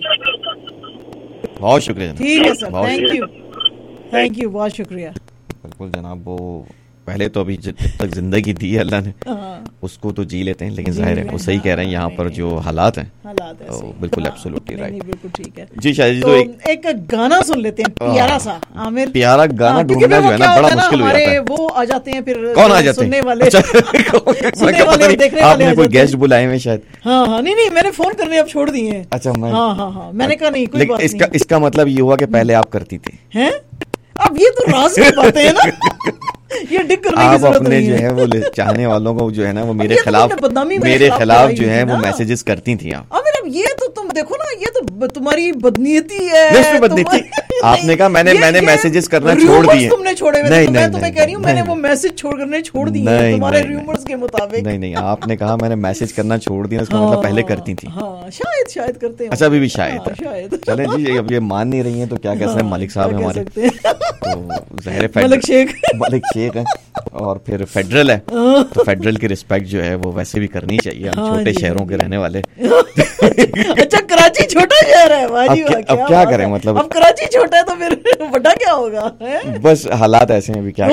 बहुत शुक्रिया। ठीक है sir, thank you, thank you, बहुत शुक्रिया। बिल्कुल जनाब, वो पहले तो अभी जब तक जिंदगी दी है अल्लाह ने, उसको तो जी लेते हैं, लेकिन जाहिर है वो सही कह रहे हैं, यहाँ पर जो हालात हैं बिल्कुल एब्सोल्युटली राइट। बिल्कुल ठीक है जी शायद तो एक गाना सुन लेते हैं प्यारा सा। आमिर, प्यारा गाना ढूंढना जो है ना बड़ा मुश्किल हो जाता है। वो आ जाते हैं, फिर कौन आ जाते हैं? सुनने वाले, सुनने वाले, देखने वाले आपने कोई गेस्ट बुलाए हुए शायद? हाँ हाँ, नहीं नहीं, मैंने फोन करने अब छोड़ दिए हैं। अच्छा, मैं हाँ हाँ हाँ, मैंने कहा नहीं कोई बात नहीं। इसका मतलब ये हुआ कि पहले आप करती थी हैं? अब ये तो राज की बातें हैं ना, ये डिग करने की जरूरत अपने नहीं जो है। है वो चाहने वालों को जो है ना वो मेरे तो खिलाफ मेरे खिलाफ जो है वो मैसेजेस करती थी आप। अब ये तो तुम देखो ना, ये तो तुम्हारी बदनीयती है। नहीं बदनीयती, आपने कहा मैंने मैसेजेस करना छोड़ दिए। तुमने छोड़े हुए थे, मैं तुम्हें कह रही हूँ, मैंने वो मैसेज छोड़ करने छोड़ दिए तुम्हारे रूमर्स के मुताबिक। नहीं, आपने कहा मैंने मैसेज करना छोड़ दिया, उसका मतलब पहले करती थी। हाँ, शायद करते हैं। अच्छा, अभी भी शायद। चले जी, अब ये मान नहीं रही हैं तो क्या कह सकते हैं, मलिक साहब हमारे तो ज़ाहिर है मलिक शेख है और फिर फेडरल है, तो फेडरल की रिस्पेक्ट जो है वो वैसे भी करनी चाहिए, हम छोटे शहरों के रहने वाले। अच्छा, कराची छोटा शहर है, वाह जी वाह, अब क्या करें, मतलब अब कराची छोटा है तो फिर बड़ा क्या होगा? बस हालात ऐसे हैं, अभी क्या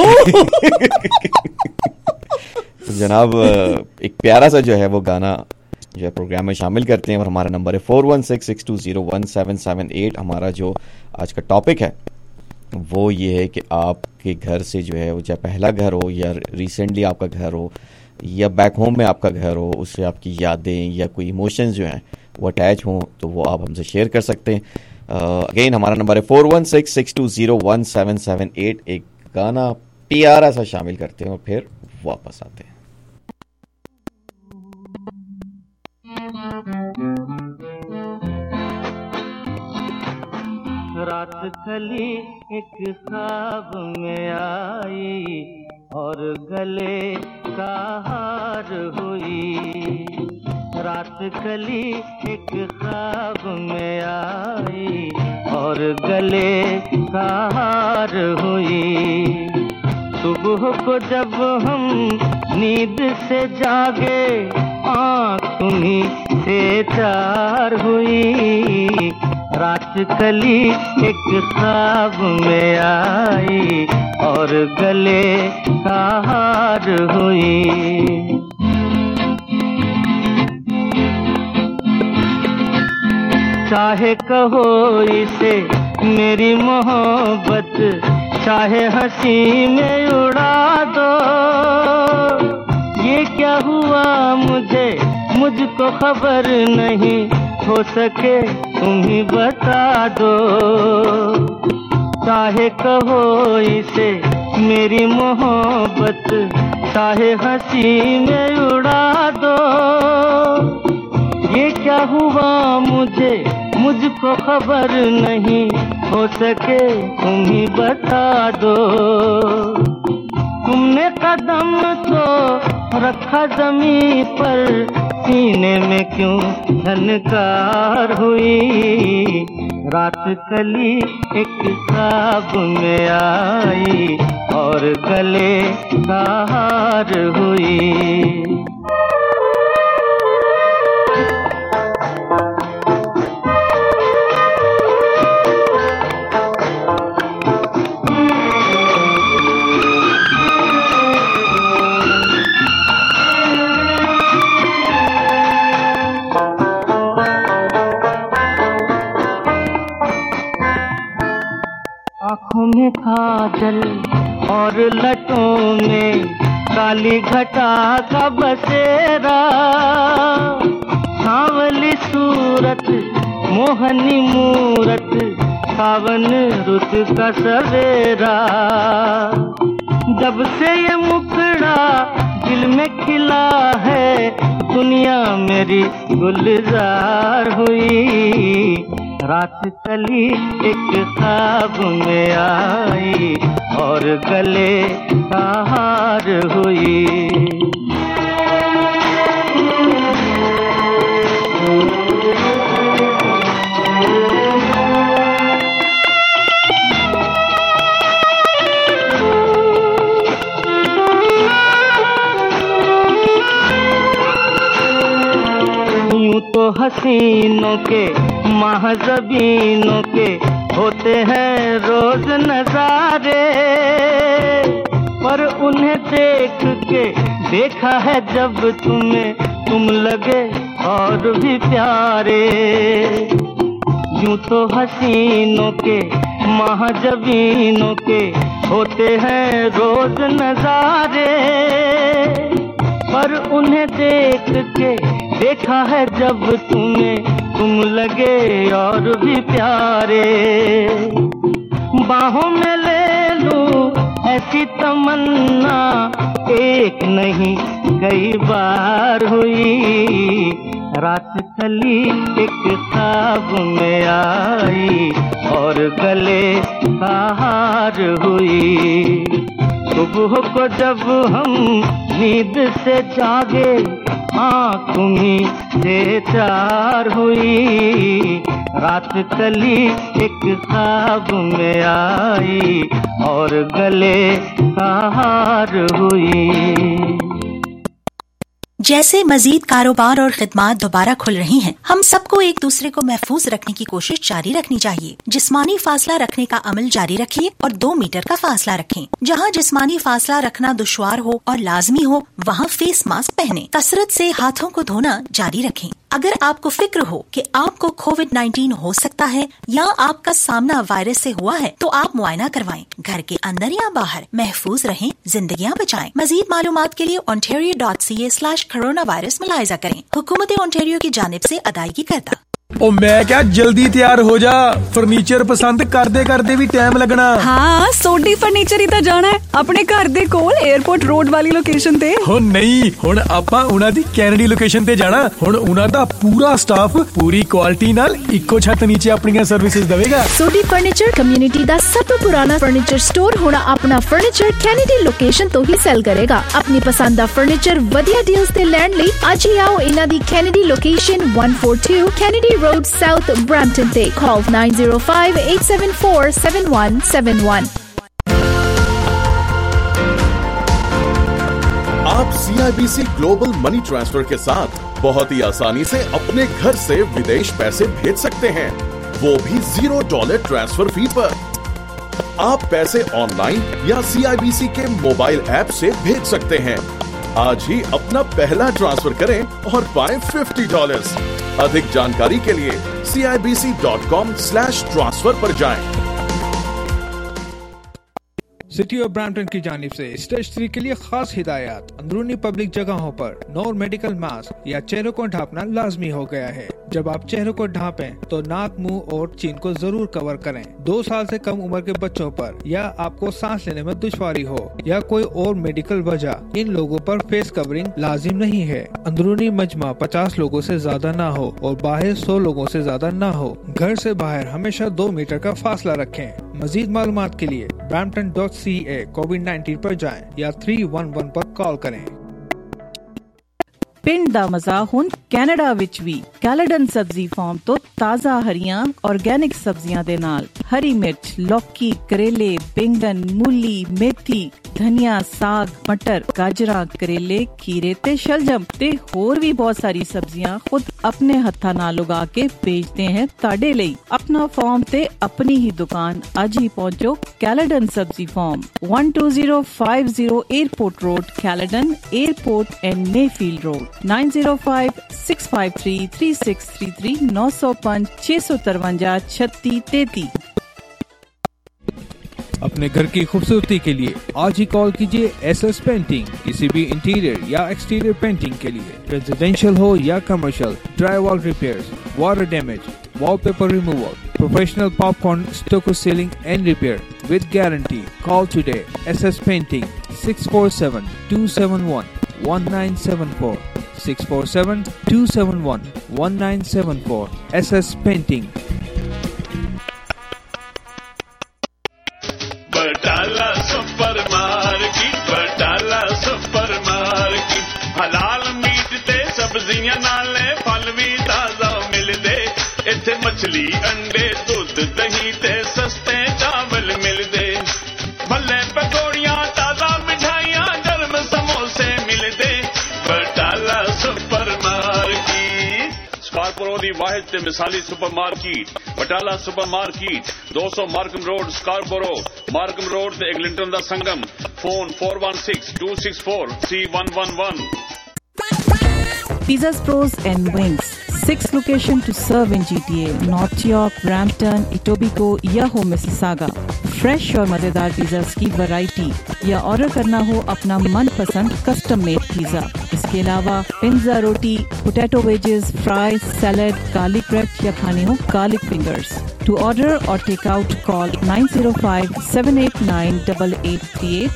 तो जनाब एक प्यारा सा जो है वो गाना जो है प्रोग्राम में शामिल करते हैं, और हमारा नंबर है 4166201778। हमारा जो आज का टॉपिक है वो ये है कि आपके घर से जो है वो चाहे पहला घर हो या रिसेंटली आपका घर हो या बैक होम में आपका घर हो, उससे आपकी यादें या कोई इमोशंस जो हैं वो अटैच हों, तो वो आप हमसे शेयर कर सकते हैं। अगेन हमारा नंबर है 4166201778। एक गाना प्यारा सा शामिल करते हैं और फिर वापस आते हैं। रात खली एक ख्वाब में आई और गले का हार हुई। रात खली एक ख्वाब में आई और गले का हार हुई। सुबह को जब हम नींद से जागे आँख तुम्हीं से चार हुई। रात कली एक ख्वाब में आई और गले का हार हुई। चाहे कहो इसे मेरी मोहब्बत, चाहे हंसी में उड़ा दो। ये क्या हुआ मुझको खबर नहीं, हो सके तुम ही बता दो। चाहे कहो इसे मेरी मोहब्बत, चाहे हंसी में उड़ा दो। ये क्या हुआ मुझको खबर नहीं, हो सके तुम ही बता दो। तुमने कदम तो रखा जमीन पर, सीने में क्यों झनकार हुई। रात कली एक ख्वाब में आई और गले का हार हुई। आँखों में काजल और लटों में काली घटा का बसेरा, सांवली सूरत मोहनी मूरत, सावन रुत का सवेरा। जब से ये मुखड़ा दिल में खिला है, दुनिया मेरी गुलजार हुई। रात कली एक ख्वाब में आई और गले का हार हुई। यूं तो हसीनों के महज़बीनों के होते हैं रोज नजारे, पर उन्हें देख के देखा है जब तुम्हें, तुम लगे और भी प्यारे। यूं तो हसीनों के महज़बीनों के होते हैं रोज नजारे, पर उन्हें देख के देखा है जब तुम्हें, तुम लगे और भी प्यारे। बाहों में ले लूं ऐसी तमन्ना, एक नहीं कई बार हुई। रात कली एक ख्वाब में आई और गले का हार हुई। सुबह को जब हम नींद से जागे, आँख तुम्हीं से चार हुई। रात कली एक ख्वाब में आई और गले का हार हुई। जैसे मजीद कारोबार और खिदमात दोबारा खुल रही हैं, हम सबको एक दूसरे को महफूज रखने की कोशिश जारी रखनी चाहिए। जिस्मानी फासला रखने का अमल जारी रखिए और 2 मीटर का फासला रखें। जहां जिस्मानी फासला रखना दुश्वार हो और लाजमी हो, वहां फेस मास्क पहने। कसरत से हाथों को धोना जारी रखें। अगर आपको फिक्र हो कि आपको कोविड-19 हो सकता है या आपका सामना वायरस से हुआ है, तो आप मुआयना करवाएं। घर के अंदर या बाहर महफूज रहें, जिंदगियां बचाएं। मजीद मालूमात के लिए ontario.ca/coronavirus मुलाहिजा करें। हुकूमत ओंटारियो की जानिब से अदायगी करता। ओ मैं क्या जल्दी तैयार हो जा, फर्नीचर पसंद करदे भी टाइम लगना। हाँ, सोडी फर्नीचर ही तो जाना है अपने घर दे कोल एयरपोर्ट रोड वाली लोकेशन ते। हो नहीं, हुण आपां उना दी कैनेडी लोकेशन ते जाना। हुण उना दा पूरा स्टाफ पूरी क्वालिटी नाल इक्को छत नीचे अपनी सर्विसेज देवेगा। सोडी फर्नीचर कम्युनिटी दा सब तो पुराना फर्नीचर स्टोर हुण अपना फर्नीचर कैनेडी लोकेशन तो ही सेल करेगा। अपनी पसंद दा फर्नीचर वधिया डील्स ते लैण लई अज ही आओ इना दी Kennedy location 142 Kennedy road south Brampton ते। कॉल 9058747171। आप CIBC ग्लोबल मनी ट्रांसफर के साथ बहुत ही आसानी से अपने घर से विदेश पैसे भेज सकते हैं, वो भी $0 ट्रांसफर फी पर। आप पैसे ऑनलाइन या CIBC के मोबाइल ऐप से भेज सकते हैं। आज ही अपना पहला ट्रांसफर करें और पाएं $50। अधिक जानकारी के लिए CIBC.com/transfer पर जाएं। सिटी ऑफ ब्रैम्पटन की जानिब से स्टेज 3 के लिए खास हिदायत। अंदरूनी पब्लिक जगहों पर नो मेडिकल मास्क या चेहरों को ढांपना लाजमी हो गया है। जब आप चेहरे को ढांपें तो नाक, मुंह और चिन को जरूर कवर करें। 2 साल से कम उम्र के बच्चों पर या आपको सांस लेने में दुश्वारी हो या कोई और मेडिकल वजह, इन लोगों पर फेस कवरिंग लाजिम नहीं है। अंदरूनी मजमा 50 लोगों से ज्यादा ना हो और बाहर 100 लोगों से ज्यादा ना हो। घर से बाहर हमेशा 2 मीटर का फासला रखें। मजीद मालूमात के लिए brampton.ca COVID-19 पर जाएं या 311 पर कॉल करें। ਪਿੰਡ ਦਾ ਮਜ਼ਾ ਹੁਣ ਕੈਨੇਡਾ ਵਿੱਚ ਵੀ ਕੈਲੇਡਨ ਸਬਜ਼ੀ ਫਾਰਮ ਤੋਂ ਤਾਜ਼ਾ ਹਰੀਆਂ ਆਰਗੈਨਿਕ ਸਬਜ਼ੀਆਂ ਦੇ ਨਾਲ ਹਰੀ ਮਿਰਚ, ਲੌਕੀ, ਕਰੇਲੇ, ਬੈਂਗਣ, ਮੂਲੀ, ਮੇਥੀ, ਧਨੀਆ, ਸਾਗ, ਮਟਰ, ਗਾਜਰਾਂ, ਕਰੇਲੇ, ਖੀਰੇ ਤੇ ਸ਼ਲਜਮ ਤੇ ਹੋਰ ਵੀ ਬਹੁਤ ਸਾਰੀ ਸਬਜ਼ੀਆਂ ਖੁਦ ਆਪਣੇ ਹੱਥਾਂ ਨਾਲ ਉਗਾ ਕੇ ਵੇਚਦੇ हैं ਤੁਹਾਡੇ ਲਈ। ਆਪਣਾ ਫਾਰਮ ਤੇ ਆਪਣੀ ਹੀ ਦੁਕਾਨ ਅੱਜ ਹੀ ਪਹੁੰਚੋ। ਕੈਲੇਡਨ ਸਬਜ਼ੀ farm 12050 airport road, Caledon airport and Mayfield road, 9056533633 905 653 3633। अपने घर की खूबसूरती के लिए आज ही कॉल कीजिए SS पेंटिंग। किसी भी इंटीरियर या एक्सटीरियर पेंटिंग के लिए, रेजिडेंशियल हो या commercial, drywall repairs, water damage, wallpaper removal, professional popcorn, stucco ceiling and repair with guarantee. Call today SS painting 647-271-1974 647-271-1974 SS painting. Batala super market, Batala super market, हलाल meat ते सब्जियां नाले फल भी ताजा मिलदे। इत्थे मछली, अंडे, दूध, दही ते सस्ते चावल मिलदे। भल्ले पकौड़ियां, ताजा मिठाइयां, गर्म समोसे मिलदे। बटाला सुपर मार्केट स्कार्पोरो दी वाहिद ते मिसाली super market, Batala super market 200 Markham road, Scarborough. Markham road ते एग्लिंटन दा संगम। Phone 4162643111। Pizzas Pros and Wings, 6 location to serve in GTA, North York, Brampton, Etobicoke या हो मिसिसागा। फ्रेश और मजेदार पिज़्ज़ास की वैरायटी या ऑर्डर करना हो अपना मनपसंद कस्टम मेड पिज़्ज़ा। इसके अलावा पिज़्ज़ा, रोटी, potato wedges, fries, salad, garlic bread या खाने हो garlic fingers. To order or take out, call 905-789-8838,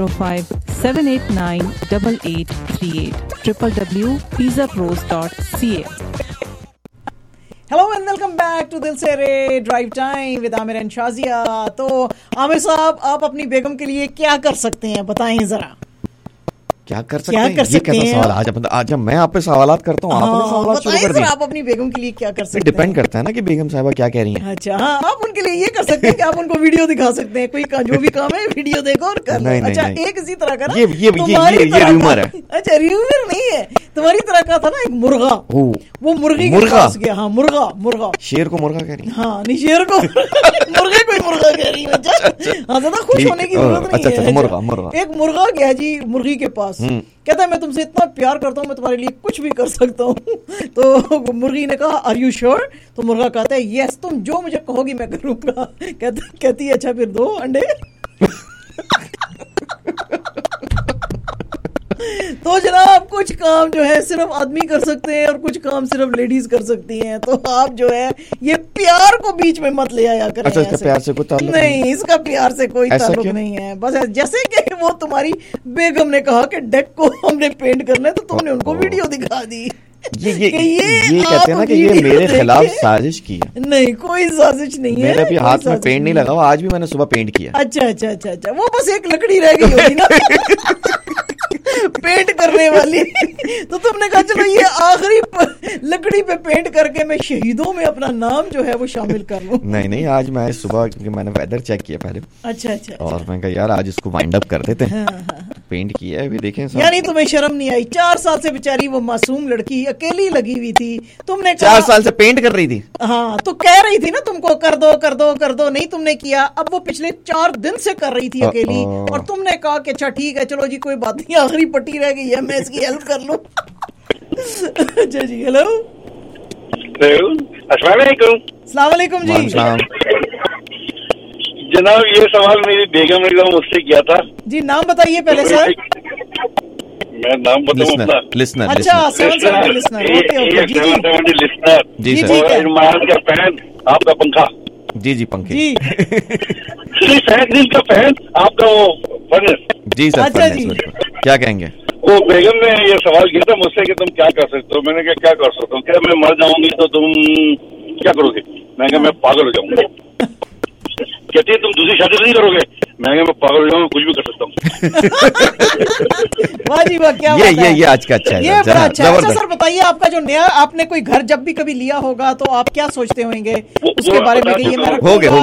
905-789-8838, www.pizzapros.ca। Hello and welcome back to Dil Se Re drive time with Aamir and Shazia. तो आमिर साहब, आप अपनी बेगम के लिए क्या कर सकते हैं, बताएं जरा। क्या कर सकते हैं? ये कैसा सवाल? आज मैं आप पे सवालात करता हूँ, आपने सवालात शुरू कर दिए। आप अपनी बेगम के लिए क्या कर सकते हैं? डिपेंड करता है ना कि बेगम साहिबा क्या कह रही हैं। अच्छा, हाँ, आप उनके लिए ये कर सकते हैं कि आप उनको वीडियो दिखा सकते हैं। कोई जो भी काम है वीडियो देखो और कर लो। अच्छा, एक इसी तरह का ना, ये र्यूमर है। अच्छा, र्यूमर नहीं है, तुम्हारी तरह का था ना एक मुर्गा, वो मुर्गी के पास गया। हाँ, मुर्गा। शेर को मुर्गा कह रही है? हाँ, नहीं, शेर को मुर्गे को मुर्गा कह रही है। हाँ, ज्यादा खुश होने की जरूरत नहीं है। मुर्गा एक मुर्गा गया जी मुर्गी के पास, कहता है मैं तुमसे इतना प्यार करता हूँ, मैं तुम्हारे लिए कुछ भी कर सकता हूँ। तो मुर्गी ने कहा आर यू श्योर? तो मुर्गा कहता है यस, तुम जो मुझे कहोगी मैं करूंगा। कहती है अच्छा फिर 2 अंडे। तो जनाब, कुछ काम जो है सिर्फ आदमी कर सकते हैं और कुछ काम सिर्फ लेडीज कर सकती हैं। तो आप जो है ये प्यार को बीच में मत ले आया करें। अच्छा, प्यार से कोई ताल्लुक नहीं, इसका प्यार से कोई ताल्लुक नहीं है। बस जैसे कि वो तुम्हारी बेगम ने कहा कि डेक को हमने पेंट करना है, तो तुमने उनको वीडियो दिखा दी। ये कहते हैं ना कि ये मेरे खिलाफ साजिश की है। नहीं, कोई साजिश नहीं है। मेरे अभी हाथ में पेंट नहीं लगा हुआ, आज भी मैंने सुबह पेंट किया। अच्छा, वो बस एक लकड़ी रह गई होगी ना पेंट करने वाली। तो तुमने कहा चलो ये आखिरी लकड़ी पे पेंट करके मैं शहीदों में अपना नाम जो है वो शामिल कर लूं। नहीं, आज मैं सुबह, क्योंकि मैंने वेदर चेक किया पहले। अच्छा। और मैं कहा यार आज इसको वाइंड अप कर देते हैं। पेंट किया है, अभी देखें। यानी तुम्हें शर्म नहीं आई? 4 साल से बेचारी वो मासूम लड़की अकेली लगी हुई थी, तुमने 4 साल से पेंट कर रही थी। हाँ, तो कह रही थी ना तुमको कर दो, नहीं तुमने किया। अब वो पिछले 4 दिन से कर रही थी अकेली, और तुमने कहा कि अच्छा ठीक है, चलो जी कोई बात नहीं, आखिरी पट्टी रह गई है, मैं इसकी हेल्प कर लूं। अच्छा जी, हेलो, अस्सलाम वालेकुम जी। जनाब, ये सवाल मेरी बेगम ने मुझसे किया था। जी, नाम बताइए पहले सर। मैं नाम बताऊं अपना? लिसनर अच्छा 770 लिसनर, ओके ओके जी 770 लिसनर जी सर। और इरमान का फैन, आपका पंखा जी पंखे जी दिन का फैन, आपका वो फर्नेस जी सर। अच्छा जी। क्या कहेंगे? वो बेगम ने ये सवाल किया था मुझसे कि तुम क्या कर सकते हो। मैंने कहा क्या कर सकता हूँ, क्या मैं मर जाऊंगी तो तुम क्या करोगे? मैं कहा मैं पागल हो जाऊंगा। कहती है तुम दूसरी शादी नहीं करोगे? मैं कहा मैं पागल हो जाऊंगा, कुछ भी कर सकता हूँ। वाह जी वाह, क्या बात है। ये आज का अच्छा है, ये बड़ा अच्छा है। अच्छा सर बताइए, आपका जो नया आपने कोई घर जब भी कभी लिया होगा तो आप क्या सोचते होंगे उसके बारे में? ये मेरा हो गए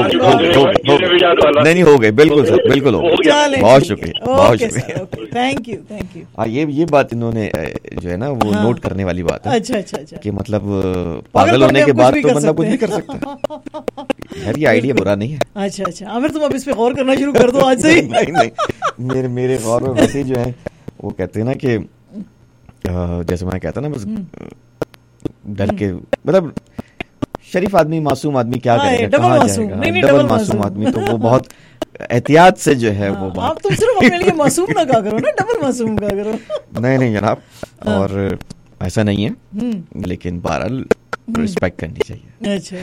नहीं हो गए, बिल्कुल सर, बिल्कुल हो गए। बहुत शुक्रिया, बहुत शुक्रिया, थैंक यू। हाँ ये बात इन्होंने जो है ना वो नोट करने वाली बात है। अच्छा कि मतलब पागल होने के बाद तो बंदा कुछ भी कर सकता है। यार ये आइडिया बुरा नहीं है। अच्छा आमिर, तुम अब इस पे गौर करना शुरू कर दो आज से ही। नहीं मेरे गौर में वैसे जो है वो कहते हैं ना कि जैसे मैं कहता ना बस डर के, मतलब शरीफ आदमी मासूम आदमी क्या करेगा, कहाँ जाएगा? डबल मासूम आदमी तो वो बहुत एहतियात से जो है वो बात। आप तुम सिर्फ अपने लिए मासूम ना कहा करो ना, डबल मासूम कहा करो। नहीं जनाब, और ऐसा नहीं है, लेकिन बहरहाल रिस्पेक्ट करनी चाहिए। अच्छा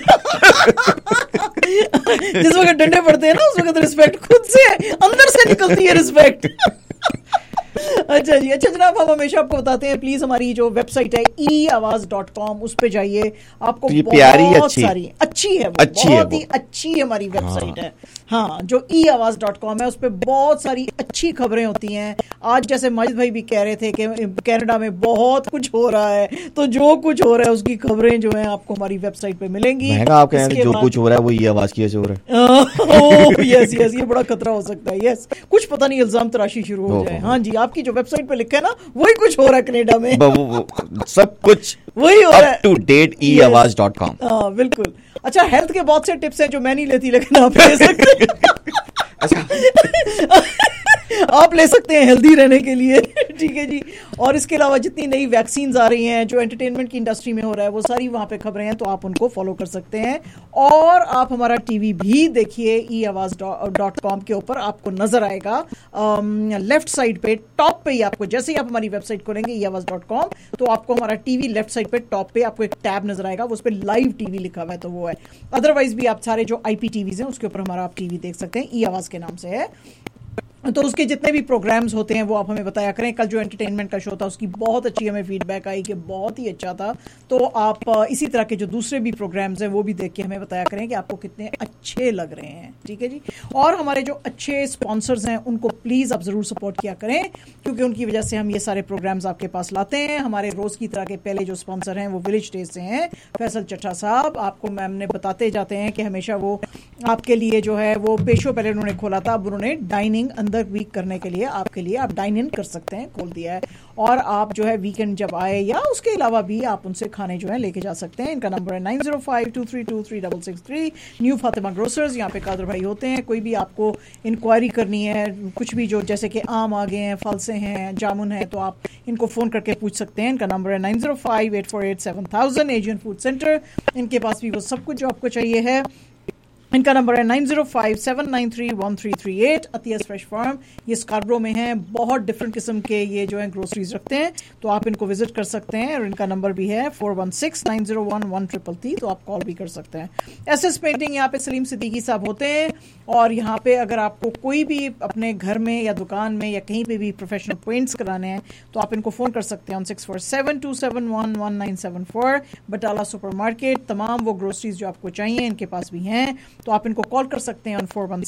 जिस वक्त डंडे पड़ते हैं ना उस वक्त रिस्पेक्ट खुद से अंदर से निकलती है रिस्पेक्ट। अच्छा जी। अच्छा जनाब, हम हमेशा आपको बताते हैं प्लीज हमारी जो वेबसाइट है eawaz.com उस पे जाइए, आपको बहुत सारी अच्छी है, बहुत ही अच्छी हमारी वेबसाइट है। हाँ, जो eawaz.com है उस पे बहुत सारी अच्छी खबरें होती हैं। आज जैसे माजिद भाई भी कह रहे थे कि कनाडा में बहुत कुछ हो रहा है, तो जो कुछ हो रहा है उसकी खबरें जो है आपको हमारी वेबसाइट पे मिलेंगी। आप कह रहे हैं जो कुछ हो रहा है वो e-आवाज की वजह से हो रहा है। यस ये बड़ा खतरा हो सकता है। यस, कुछ पता नहीं इल्जाम तराशी शुरू हो जाए। हाँ जी, आपकी जो वेबसाइट पे लिखा है ना वही कुछ हो रहा है कनाडा में। सब कुछ वही हो रहा है, up to date eawaz.com। हाँ बिल्कुल। अच्छा, हेल्थ के बहुत से टिप्स हैं जो मैं नहीं लेती, लेकिन आप ले सकते हैं। आप ले सकते हैं हेल्दी रहने के लिए। ठीक है जी। और इसके अलावा जितनी नई वैक्सीन आ रही हैं, जो एंटरटेनमेंट की इंडस्ट्री में हो रहा है, वो सारी वहाँ पे खबरें हैं, तो आप उनको फॉलो कर सकते हैं। और आप हमारा टीवी भी देखिए, eawaz.com के ऊपर आपको नजर आएगा लेफ्ट साइड पे टॉप पे ही आपको, जैसे ही आप हमारी वेबसाइट खोलेंगे eawaz.com तो आपको हमारा टीवी लेफ्ट साइड पे टॉप पे आपको एक टैब नजर आएगा, उस पर लाइव टीवी लिखा हुआ है, तो वो है। अदरवाइज भी आप सारे जो IPTVs हैं उसके ऊपर हमारा आप टीवी देख सकते हैं, eawaz के नाम से है। तो उसके जितने भी प्रोग्राम्स होते हैं वो आप हमें बताया करें। कल जो एंटरटेनमेंट का शो था उसकी बहुत अच्छी हमें फीडबैक आई कि बहुत ही अच्छा था। तो आप इसी तरह के जो दूसरे भी प्रोग्राम्स हैं वो भी देख के हमें बताया करें कि आपको कितने अच्छे लग रहे हैं। ठीक है जी। और हमारे जो अच्छे स्पॉन्सर्स हैं उनको प्लीज़ आप ज़रूर सपोर्ट किया करें, क्योंकि उनकी वजह से हम ये सारे प्रोग्राम्स आपके पास लाते हैं। हमारे रोज़ की तरह के पहले जो स्पॉन्सर हैं वो विलेज डेज से हैं, फैसल चट्टा साहब। आपको मैम ने बताते जाते हैं कि हमेशा वो आपके लिए जो है वो पेशो पहले उन्होंने खोला था, अब उन्होंने डाइनिंग वीक करने के लिए आपके लिए आप डाइन इन कर सकते हैं, खोल दिया है। और आप जो है वीकेंड जब आए या उसके अलावा भी आप उनसे खाने जो है लेके जा सकते हैं। इनका नंबर है 9052323663। न्यू फातिमा ग्रोसर्स, यहाँ पे कादर भाई होते हैं। कोई भी आपको इंक्वायरी करनी है, कुछ भी जो जैसे कि आम आ गए हैं, फल से हैं, जामुन है, तो आप इनको फ़ोन करके पूछ सकते हैं। इनका नंबर है 9058487000। एशियन फूड सेंटर, इनके पास भी वो सब कुछ जो आपको चाहिए है। इनका नंबर है 9057931338। अतियस फ्रेश फार्म, ये स्कार्ब्रो में है। बहुत डिफरेंट किस्म के ये जो है ग्रोसरीज रखते हैं, तो आप इनको विजिट कर सकते हैं। और इनका नंबर भी है 4169011333, तो आप कॉल भी कर सकते हैं। SS पेंटिंग, यहाँ पे सलीम सिद्दीकी साहब होते हैं। और यहाँ पे अगर आपको कोई भी अपने घर में या दुकान में या कहीं पे भी प्रोफेशनल पेंट्स कराने हैं तो आप इनको फ़ोन कर सकते हैं 64727111974। बटाला सुपरमार्केट, तमाम वो ग्रोसरीज जो आपको चाहिए इनके पास भी हैं, तो आप इनको कॉल कर सकते हैं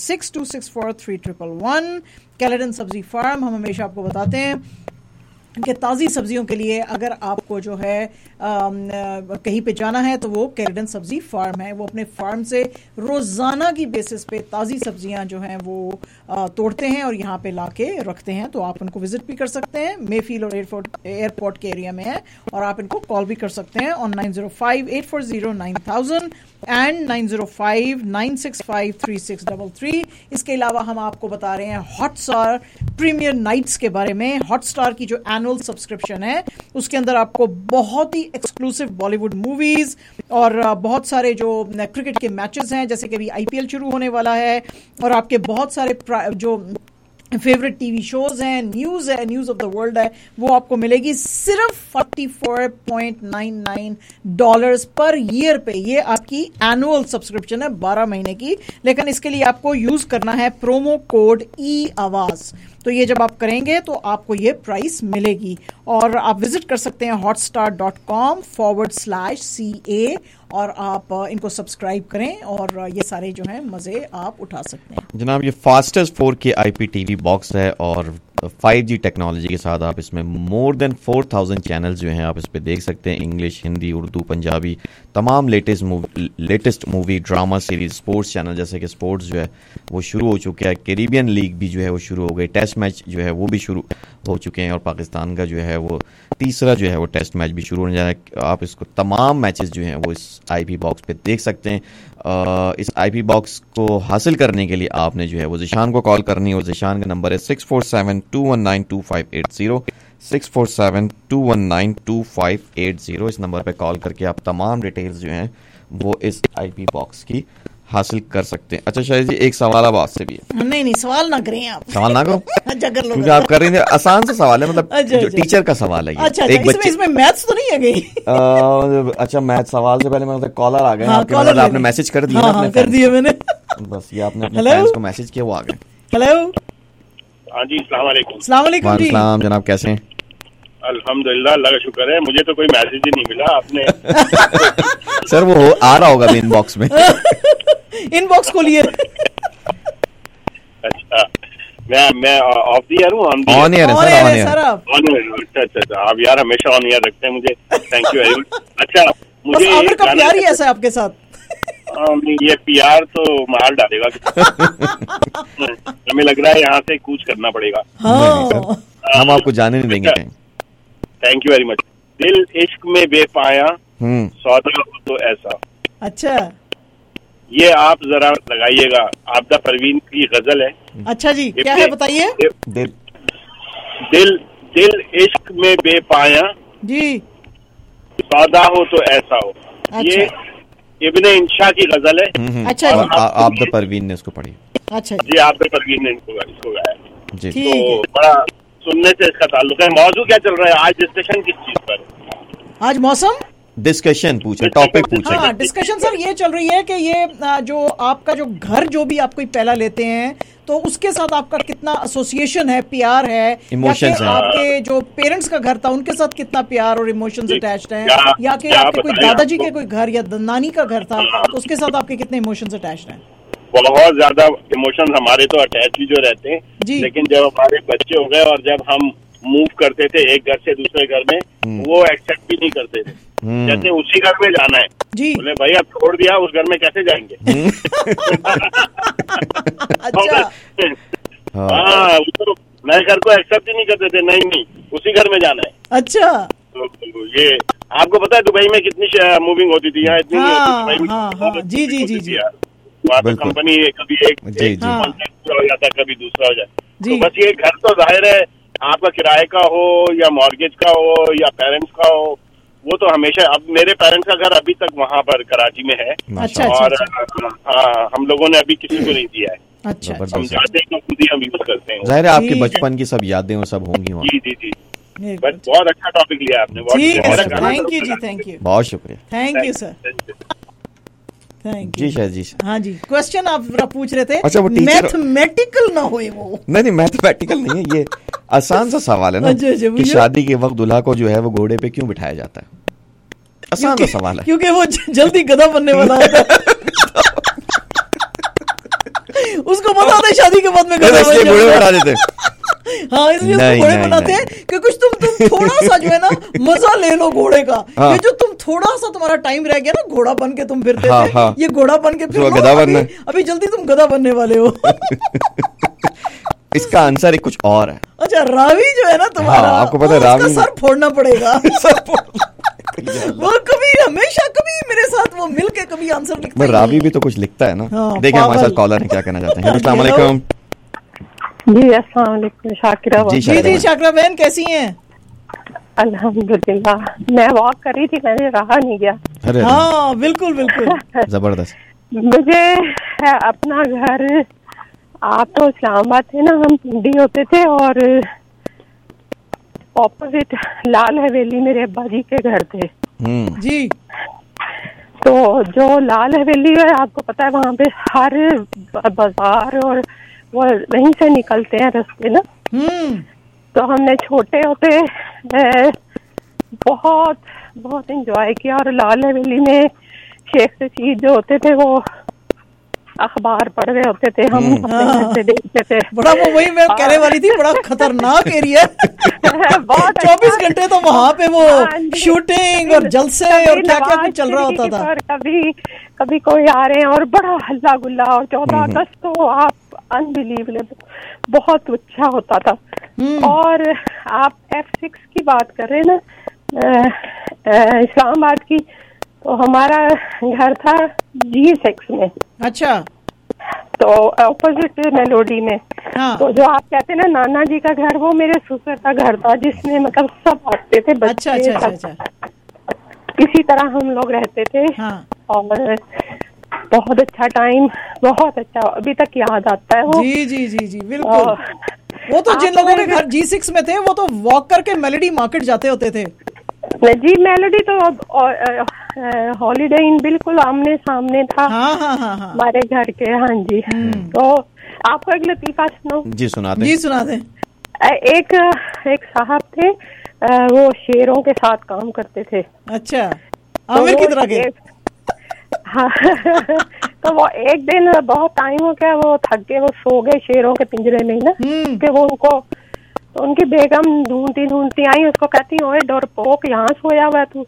4162643111। कैलेडन सब्जी फार्म, हम हमेशा आपको बताते हैं कि ताज़ी सब्जियों के लिए अगर आपको जो है कहीं पे जाना है तो वो कैलेडन सब्जी फार्म है। वो अपने फार्म से रोज़ाना की बेसिस पे ताज़ी सब्जियां जो हैं वो तोड़ते हैं और यहाँ पे लाके रखते हैं, तो आप उनको विजिट भी कर सकते हैं। मेफील्ड और एयरपोर्ट के एरिया में है। और आप इनको कॉल भी कर सकते हैं ऑन 9058409000 एंड 9059653633। इसके अलावा हम आपको बता रहे हैं हॉटस्टार प्रीमियर नाइट्स के बारे में। हॉटस्टार की जो एनुअल सब्सक्रिप्शन है उसके अंदर आपको बहुत ही एक्सक्लूसिव बॉलीवुड मूवीज और बहुत सारे जो क्रिकेट के मैचेस हैं, जैसे कि अभी IPL शुरू होने वाला है, और आपके बहुत सारे जो फेवरेट टीवी शोज हैं, न्यूज है, न्यूज ऑफ द वर्ल्ड है, वो आपको मिलेगी सिर्फ $44.99 पर ईयर पे। ये आपकी एनुअल सब्सक्रिप्शन है 12 महीने की, लेकिन इसके लिए आपको यूज करना है प्रोमो कोड ई आवाज। तो ये जब आप करेंगे तो आपको ये प्राइस मिलेगी। और आप विजिट कर सकते हैं hotstar.com/CA और आप इनको सब्सक्राइब करें और ये सारे जो हैं मजे आप उठा सकते हैं। जनाब ये फास्टेस्ट 4K IPTV बॉक्स है और 5G टेक्नोलॉजी के साथ आप इसमें मोर देन 4000 चैनल्स जो हैं आप इस पे देख सकते हैं। इंग्लिश, हिंदी, उर्दू, पंजाबी, तमाम latest movie, drama series, sports channel, जैसे कि स्पोर्ट्स जो है वो शुरू हो चुका है, कैरिबियन लीग भी जो है वो शुरू हो गई, टेस्ट मैच जो है वो भी शुरू हो चुके हैं और पाकिस्तान का जो है वो तीसरा जो है वो टेस्ट मैच भी शुरू होने जा रहा है। आप इसको तमाम मैचेस जो हैं वो इस IP बॉक्स पे देख सकते हैं। इस IP बॉक्स को हासिल करने के लिए आपने जो है वो ज़िशान को कॉल करनी है और ज़िशान का नंबर है 647-219-2580, 647-219-2580। इस नंबर पे कॉल करके आप तमाम डिटेल्स जो हैं वो इस IP बॉक्स की हासिल कर सकते हैं। अच्छा शायद जी एक सवाल अब आपसे भी है। नहीं सवाल ना करें आप। सवाल ना करो क्योंकि आप कर रहे हैं आसान सा सवाल है, मतलब जो टीचर का सवाल है। अच्छा, एक बच्चे इसमें मैथ्स तो नहीं है गई? अच्छा मैथ सवाल से पहले मतलब कॉलर आ गए। आपने मैसेज कर दिया? हाँ, कर दिया मैंने। बस ये आपने अपने फ्रेंड्स को मैसेज किया, वो आ गए। हेलो, हाँ जी, अस्सलाम वालेकुम। अस्सलाम वालेकुम जी। जनाब कैसे हैं? अल्हम्दुलिल्लाह, अल्लाह का शुक्र है। मुझे तो कोई मैसेज ही नहीं मिला आपने। सर वो आ रहा होगा इनबॉक्स में। इनबॉक्स खोलिए। अच्छा, मैं ऑफ द एयर हूँ? ऑन एयर है सर। अच्छा, आप यार हमेशा ऑन एयर रखते हैं मुझे, थैंक यू वेरी मच। अच्छा, मुझे आमिर का प्यार ही ऐसा है आपके साथ। ये प्यार तो मार डालेगा। हमें लग रहा है यहाँ से कूच करना पड़ेगा। हम आपको जाने नहीं देंगे कहीं। Thank you very much. दिल इश्क में बेपाया, सौदा हो तो ऐसा। अच्छा, ये आप जरा लगाइएगा, आबदा परवीन की गजल है। अच्छा जी, क्या है बताइए? दिल इश्क में बेपाया जी, सौदा हो तो ऐसा हो। अच्छा। ये इब्ने इंशा की गजल है। अच्छा, आबदा परवीन ने इसको पढ़ी। अच्छा जी, आबदा परवीन ने इसको गाया जी। तो बड़ा सुनने से इसका ताल्लुक है। मौजू क्या चल रहा है आज? डिस्कशन किस चीज पर? आज मौसम डिस्कशन पूछे, टॉपिक पूछे। हाँ, डिस्कशन सर ये चल रही है कि ये जो आपका जो घर जो भी आप कोई पहला लेते हैं तो उसके साथ आपका कितना एसोसिएशन है, प्यार है, इमोशंस है। आपके जो पेरेंट्स का घर था उनके साथ कितना प्यार और इमोशंस अटैच्ड हैं, या कि आपके कोई दादाजी के कोई घर या नानी का घर था तो उसके साथ आपके कितने इमोशंस अटैच्ड हैं? बहुत ज्यादा इमोशंस हमारे तो अटैच भी जो रहते हैं, लेकिन जब हमारे बच्चे हो गए और जब हम मूव करते थे एक घर से दूसरे घर में, वो एक्सेप्ट भी नहीं करते थे। जैसे उसी घर में जाना है जी, बोले भाई अब छोड़ दिया, उस घर में कैसे जाएंगे? अच्छा। हाँ, तो नए घर को एक्सेप्ट ही नहीं करते थे। नहीं, उसी घर में जाना है। अच्छा, तो ये आपको पता है दुबई में कितनी मूविंग होती थी? यहाँ इतनी नहीं होती। जी जी जी जी, वहाँ पे कंपनी कभी एक हो जाता, कभी दूसरा हो जाता। तो बस ये घर तो जाहिर है आपका किराए का हो या मॉर्गेज का हो या पेरेंट्स का हो, वो तो हमेशा। अब मेरे पेरेंट्स का घर अभी तक वहाँ पर कराची में है। अच्छा, और हम लोगों ने अभी किसी को नहीं दिया है। अच्छा, हम जाते हैं तो खुद ही हम यूज करते हैं। जाहिर है आपके बचपन की सब यादें और सब होंगी वहाँ। जी जी जी, बस बहुत अच्छा टॉपिक लिया आपने। थैंक यू जी, थैंक यू, बहुत शुक्रिया। Thank you sir, thank you जी शायद जी। हाँ जी, क्वेश्चन आप पूछ रहे थे। अच्छा, वो मैथमेटिकल ना होए वो? नहीं, मैथमेटिकल नहीं है, ये आसान सा सवाल है ना कि शादी के वक्त दूल्हा को जो है वो घोड़े पे क्यों बिठाया जाता है? आसान सा सवाल है। क्योंकि वो जल्दी गधा बनने वाला है। उसको पता होता है शादी के बाद में गधा इसलिए घोड़े बना देते। हाँ, इसलिए उसको घोड़े बनाते हैं कि कुछ तुम थोड़ा सा जो है ना मजा ले लो घोड़े का। ये जो तुम थोड़ा सा तुम्हारा टाइम रह गया ना घोड़ा बन के तुम फिरते थे, ये घोड़ा बन के फिर गधा बनना। अभी जल्दी तुम गधा बनने वाले हो। इसका आंसर कुछ और है। अच्छा, रावी जो है ना तुम्हारा, आपको पता है रावी सर फोड़ना पड़ेगा। वो कभी हमेशा कभी मेरे साथ वो मिलके कभी आंसर लिखता है। रावी भी तो कुछ लिखता है ना। देखिए हमारे साथ कॉलर है, क्या कहना चाहते हैं। अस्सलाम वालेकुम। जी अस्सलाम वालेकुम शाकिरा। जी शाकिरा बहन कैसी हैं? अल्हम्दुलिल्लाह, मैं वॉक कर रही थी, मैंने रहा नहीं गया। हाँ बिल्कुल बिल्कुल, जबरदस्त। मुझे अपना घर आप तो इस्लामाबाद थे ना, हम पिंडी होते थे और ऑपोजिट लाल हवेली मेरे अब्बा जी के घर थे जी। तो जो लाल हवेली है आपको पता है, वहाँ पे हर बाजार और वो वहीं से निकलते हैं रास्ते ना। तो हमने छोटे होते बहुत बहुत एंजॉय किया। और लाल हवेली में शेख रशीद जो होते थे वो अखबार पढ़ रहे होते थे, हम अपने घर से देखते थे। बड़ा वो वही मैं कहने वाली थी, बड़ा खतरनाक एरिया। 24 घंटे तो वहाँ पे वो शूटिंग और जलसे और क्या क्या कुछ चल रहा होता था। कभी कोई आ रहे हैं और बड़ा हल्ला गुल्ला। और 14 अगस्त तो आप अनबिलीवेबल बहुत अच्छा होता था। और आप F6 की बात कर रहे हैं ना, इस्लामाबाद की, तो हमारा घर था G6 में। अच्छा। तो ऑपोजिट मेलोडी में। हाँ। तो जो आप कहते हैं ना नाना जी का घर, वो मेरे ससुर का घर था, जिसमें मतलब सब आते थे बच्चे। अच्छा। इसी तरह हम लोग रहते थे। हाँ। और बहुत अच्छा टाइम, बहुत अच्छा, अभी तक याद आता है वो। जी बिल्कुल। वो तो जिन लोगों के घर G6 में थे वो तो वॉक करके मेलोडी मार्केट जाते होते थे। जी मेलोडी तो हॉलीडे इन बिल्कुल आमने सामने था। हाँ। हमारे घर के। हाँ जी। तो आपको एक लतीफा सुनाऊं? जी सुना दे। एक साहब थे, वो शेरों के साथ काम करते थे। अच्छा, आमिर की तरह के। हाँ। तो वो एक दिन बहुत टाइम हो गया, वो थक गए, वो सो गए शेरों के पिंजरे में ही ना। कि वो तो उनकी बेगम ढूंढती आई, उसको कहती ओए डरपोक, यहाँ सोया हुआ तू।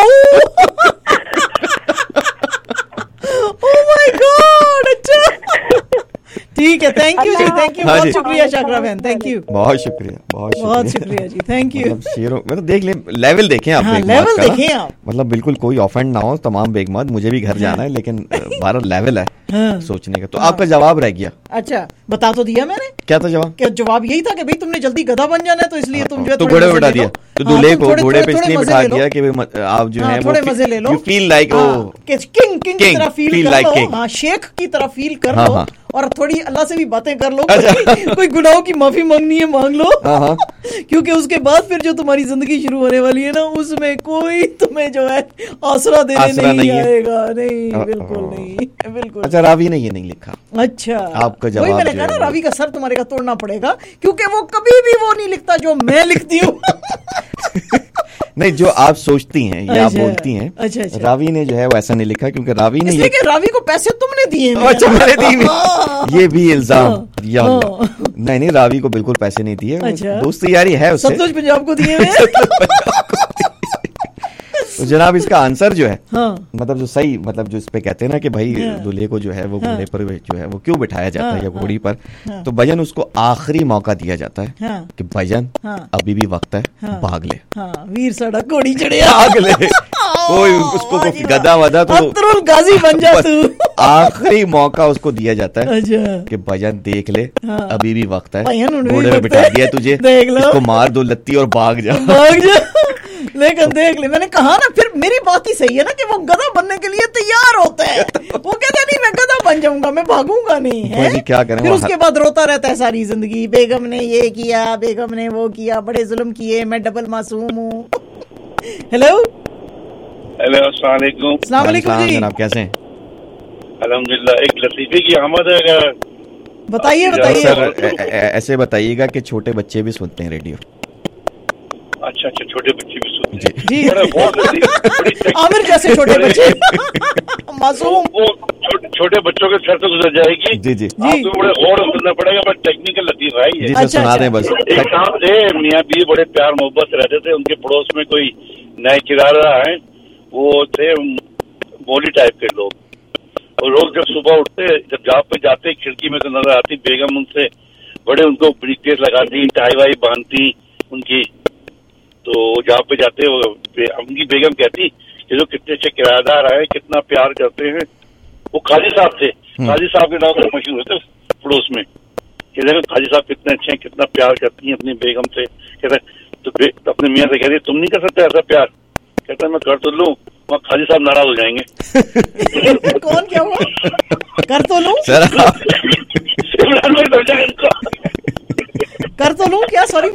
Oh my God. अच्छा ठीक है, थैंक यू जी, थैंक यू, बहुत शुक्रिया शाकरा बहन, थैंक यू, बहुत शुक्रिया जी, थैंक यू। शेरों मतलब देख ले, लेवल देखें आप, लेवल देखें आप, मतलब बिल्कुल कोई ऑफेंड ना हो तमाम बेगमत, मुझे भी घर जाना है, लेकिन हमारा लेवल है सोचने का। तो आपका जवाब रह गया। अच्छा, बता तो दिया मैंने। क्या था जवाब? क्या जवाब यही था कि भाई तुमने जल्दी गधा बन जाना है, तो इसलिए तुम जो है तो घोड़े बैठा दिया, तो दूल्हे को घोड़े पे इसलिए बिठा दिया कि आप जो है थोड़े मजे ले लो, यू फील लाइक किंग की तरह फील कर लो, हाँ शेख की तरह फील कर लो, और थोड़ी अल्लाह से भी बातें कर लो, कोई गुनाहों की माफी मांगनी है मांग लो, क्योंकि उसके बाद फिर जो तुम्हारी जिंदगी शुरू होने वाली है ना, उसमें कोई तुम्हें जो है आसरा देने नहीं आएगा। नहीं, बिल्कुल नहीं, बिल्कुल। अच्छा, रावी ने ये नहीं लिखा। अच्छा, आपका जवाब मैंने कहा ना, रावी का सर तुम्हारे का तोड़ना पड़ेगा, क्योंकि वो कभी भी वो नहीं लिखता जो मैं लिखती हूँ। नहीं, जो आप सोचती हैं या आप बोलती हैं। अच्छा। रावी ने जो है वो ऐसा नहीं लिखा, क्योंकि रावी ने इसलिए कि रावी को पैसे तुमने दिए। अच्छा, मैंने दिए, ये भी इल्जाम। नहीं, रावी को बिल्कुल पैसे नहीं दिए। अच्छा। दोस्ती यारी है उससे। सतलुज पंजाब को दिए। तो जनाब, इसका आंसर जो है, मतलब जो सही, मतलब जो इस पे कहते हैं ना कि भाई दूल्हे को जो है वो घोड़े पर जो है वो क्यों बिठाया जाता है या घोड़ी पर, तो भजन उसको आखिरी मौका दिया जाता है कि भजन अभी भी वक्त है, भाग ले, वीर सड़क घोड़ी चढ़े, भाग ले, कोई उसको गधा वधा तो गाजी बन जा तू। आखिरी मौका उसको दिया जाता है कि भजन देख ले, अभी भी वक्त है, घोड़े पे बिठा दिया तुझे, इसको मार दो लत्ती और भाग जा। लेकिन देख ले, मैंने कहा ना, फिर मेरी बात ही सही है ना कि वो गधा बनने के लिए तैयार होता है। वो कहता नहीं मैं गधा बन जाऊंगा, मैं भागूंगा नहीं है, क्या करें। फिर उसके बाद रोता रहता है सारी जिंदगी, बेगम ने ये किया, बेगम ने वो किया, बड़े जुल्म किए, मैं डबल मासूम हूँ। हेलो अस्सलाम वालेकुम जी, जनाब कैसे हैं? अल्हम्दुलिल्लाह। एक लतीफे की आमद है, बताइए। ऐसे बताइएगा कि छोटे बच्चे भी सुनते हैं रेडियो। अच्छा, छोटे बच्चे भी सुनते हैं जी। आमिर जैसे छोटे बच्चे मासूम, वो छोटे बच्चों के सर से गुजर जाएगी। जी। आपको बड़े गौर सुनना पड़ेगा, बस टेक्निकल लतीफा है ये। अच्छा, सुना दें बस। एक साहब थे, मियाँ बीवी बड़े प्यार मोहब्बत से रहते थे, उनके पड़ोस में कोई नए किराया है, वो थे बोली टाइप के लोग, और रोज जब सुबह उठते, जब जॉब पे जाते, खिड़की में से नजर आती बेगम, उनसे बड़े उनको ब्रीफकेस लगाती, टाई वाई बांधती उनकी, तो जॉब पे जाते उनकी बेगम कहती कि जो कितने अच्छे किराएदार आए, कितना प्यार करते हैं। वो काजी साहब थे, काजी साहब के नाम से मशहूर होते पड़ोस में, कहते काजी साहब कितने अच्छे हैं, कितना प्यार करती हैं अपनी बेगम से। कहते तो अपने मियाँ से कहती तुम नहीं कर सकते ऐसा प्यार, कहता मैं कर तो लूं, वहाँ काजी साहब नाराज हो जाएंगे। कौन क्या हुआ? कर तो लूं, इमरान भाई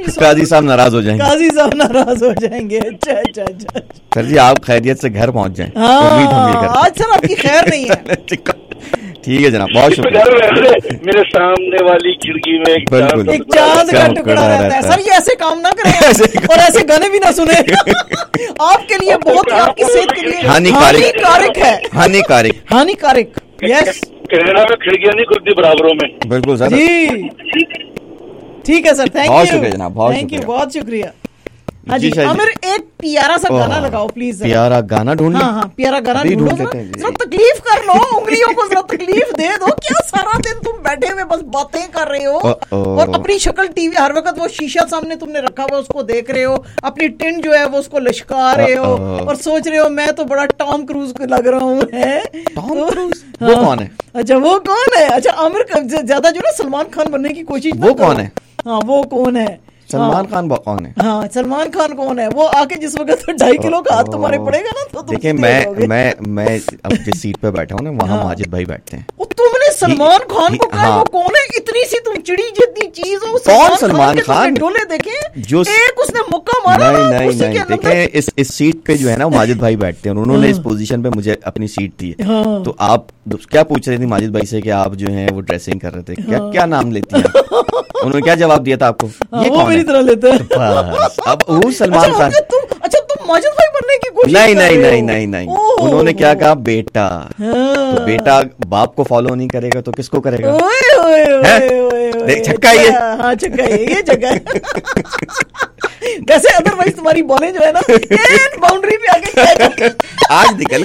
काजी साहब नाराज हो जाएंगे। काजी साहब नाराज हो जाएंगे। अच्छा। सर जी आप खैरियत से घर पहुंच जाएं। आज सर आपकी खैर नहीं है। ठीक है जनाब, बहुत शुक्रिया। मेरे सामने वाली खिड़की में एक चांद का टुकड़ा रहता है। सर ये ऐसे काम ना करें और ऐसे गाने भी ना सुने। आपके लिए बहुत, आपकी सेहत के लिए हानिकारक है। हानिकारक। यस, कनाडा में खिड़कियां नहीं खुलती बराबरों में। बिल्कुल सर जी, ठीक है सर, थैंक यू। बहुत शुक्रिया जनाब, बहुत शुक्रिया। हाँ जी आमिर, एक प्यारा सा गाना लगाओ प्लीज। प्यारा गाना ढूंढ। हाँ, प्यारा गाना ढूंढो। जरा तकलीफ कर लो, उंगलियों को जरा तकलीफ दे दो। क्या सारा दिन तुम बैठे हुए बस बातें कर रहे हो और अपनी शक्ल टीवी हर वक्त वो शीशा सामने तुमने रखा हुआ उसको देख रहे हो, अपनी टिन जो है वो उसको लश्का रहे हो और सोच रहे हो मैं तो बड़ा टॉम क्रूज को लग रहा हूँ। टॉम क्रूज वो कौन है? अच्छा वो कौन है? अच्छा आमिर ज्यादा जो ना सलमान खान बनने की कोशिश। वो कौन है? हाँ वो कौन है? सलमान खान कौन है? हाँ सलमान खान कौन है? वो आके जिस वक्त 2.5 किलो का हाथ तुम्हारे पड़ेगा ना तो देखिए मैं अब जिस सीट पे बैठा हूँ ना वहाँ माजिद भाई बैठते हैं। तुमने सलमान खान को कहा वो कौन है? इतनी सी तुम चिड़ी जितनी चीज हो। कौन सलमान खान? डोले देखे जो एक उसने मुक्का मारा। नहीं देखे इस सीट पे जो है ना माजिद भाई बैठते हैं, उन्होंने इस पोजीशन पे मुझे अपनी सीट दी है। तो आप क्या पूछ रहे थे माजिद भाई से कि आप जो है वो ड्रेसिंग कर रहे थे, क्या नाम लेती हैं? उन्होंने क्या जवाब दिया था आपको? ये वो मेरी तरह लेते हैं। अब वो सलमान खान। तुम माजिद भाई बनने की कोशिश नहीं। उन्होंने क्या कहा? बेटा। तो बेटा बाप को फॉलो नहीं करेगा तो किसको करेगा? देख छक्का ये। हाँ छक्का ये जगह है। वैसे अदरवाइज तुम्हारी बॉलें जो है ना बाउंड्री पे आके आज निकल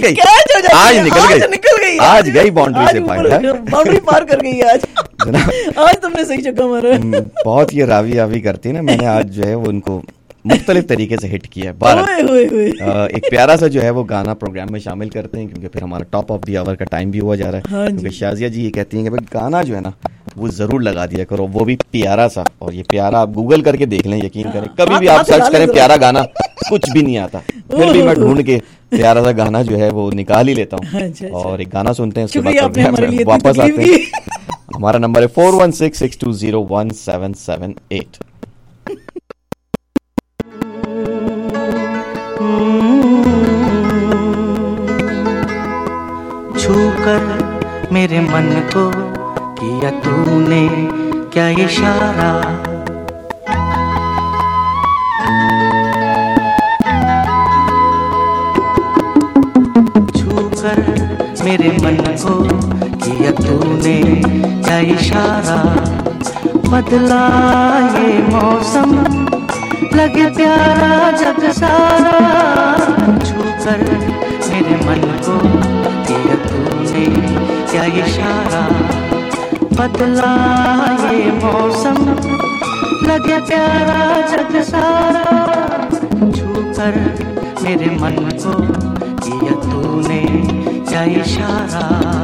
गई आज गई बाउंड्री से बाउंड्री पार कर गई आज तुमने सही जगह मारा। बहुत ये रावी करती है ना, मैंने आज जो है वो उनको मुख्तलिफ तरीके से हिट किया है। एक प्यारा सा जो है वो गाना प्रोग्राम में शामिल करते हैं क्योंकि फिर हमारा टॉप ऑफ द आवर का टाइम भी हुआ जा रहा है। क्योंकि शाजिया जी ये कहती हैं कि भाई गाना जो है ना वो जरूर लगा दिया करो, वो भी प्यारा सा। और ये प्यारा आप गूगल करके देख लें, यकीन करें कभी भी आप सर्च करें प्यारा गाना कुछ भी नहीं आता, फिर भी मैं ढूंढ के प्यारा सा गाना जो है वो निकाल ही लेता हूँ। और एक गाना सुनते हैं, उसके बाद प्रोग्राम में वापस आते हैं। हमारा नंबर है 4166201778। छूकर मेरे मन को किया तूने क्या इशारा, छूकर मेरे मन को किया तूने क्या इशारा, बदला ये मौसम लगे प्यारा जग सारा, छूकर मेरे मन को किया तूने क्या इशारा, बदला ये मौसम लगे प्यारा जग सारा, छूकर मेरे मन को किया तूने क्या इशारा।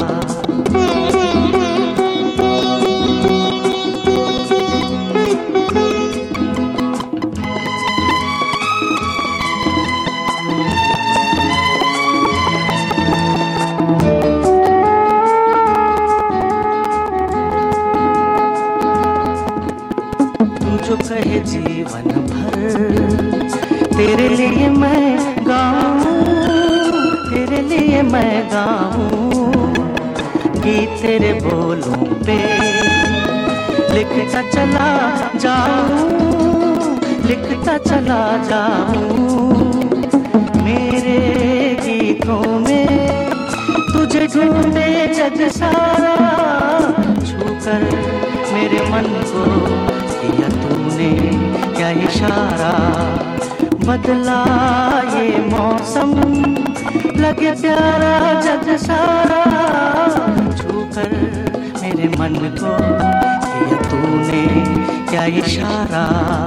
जो कहे जीवन भर तेरे लिए मैं गाऊं, तेरे लिए मैं गाऊं, गीत तेरे बोलों पे लिखता चला जाऊं, लिखता चला जाऊं, मेरे गीतों में तुझे ढूंढे जग सारा, छूकर मेरे मन को किया तूने क्या इशारा, बदला ये मौसम लगे प्यारा जग सारा, छूकर मेरे मन को किया तूने क्या इशारा।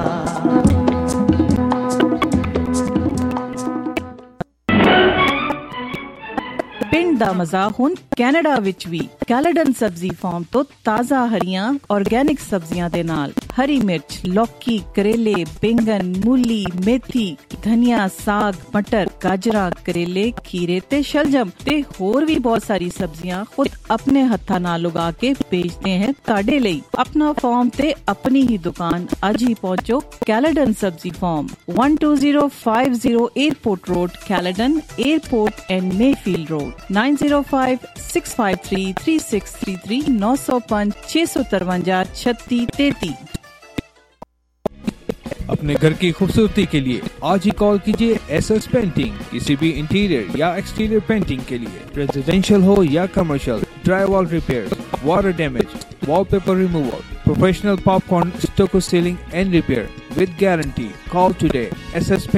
ਪਿੰਡ ਦਾ ਮਜ਼ਾ ਹੁਣ ਕੈਨੇਡਾ ਵਿੱਚ ਵੀ ਕੈਲੇਡਨ ਸਬਜ਼ੀ ਫਾਰਮ ਤੋਂ ਤਾਜ਼ਾ ਹਰੀਆਂ ਆਰਗੈਨਿਕ ਸਬਜ਼ੀਆਂ ਦੇ ਨਾਲ हरी मिर्च, लौकी, करेले, बैंगन, मूली, मेथी, धनिया, साग, मटर, गाजरा, करेले, खीरे ते शलजम ते होर भी बहुत सारी सब्जियां खुद अपने हत्था नाल उगा के बेचते हैं ताड़े ਲਈ। अपना फार्म ते अपनी ही दुकान आज ही पहुंचो कैलेडन सब्जी farm 12050 airport road, Caledon airport and Mayfield road. 9056533633 905 653 3633। अपने घर की खूबसूरती के लिए आज ही कॉल कीजिए एसएस पेंटिंग। किसी भी इंटीरियर या एक्सटीरियर पेंटिंग के लिए, रेजिडेंशियल हो या commercial, dry wall repair, water damage, wallpaper removal, professional popcorn, stucco ceiling and repair with guarantee. Call today. SS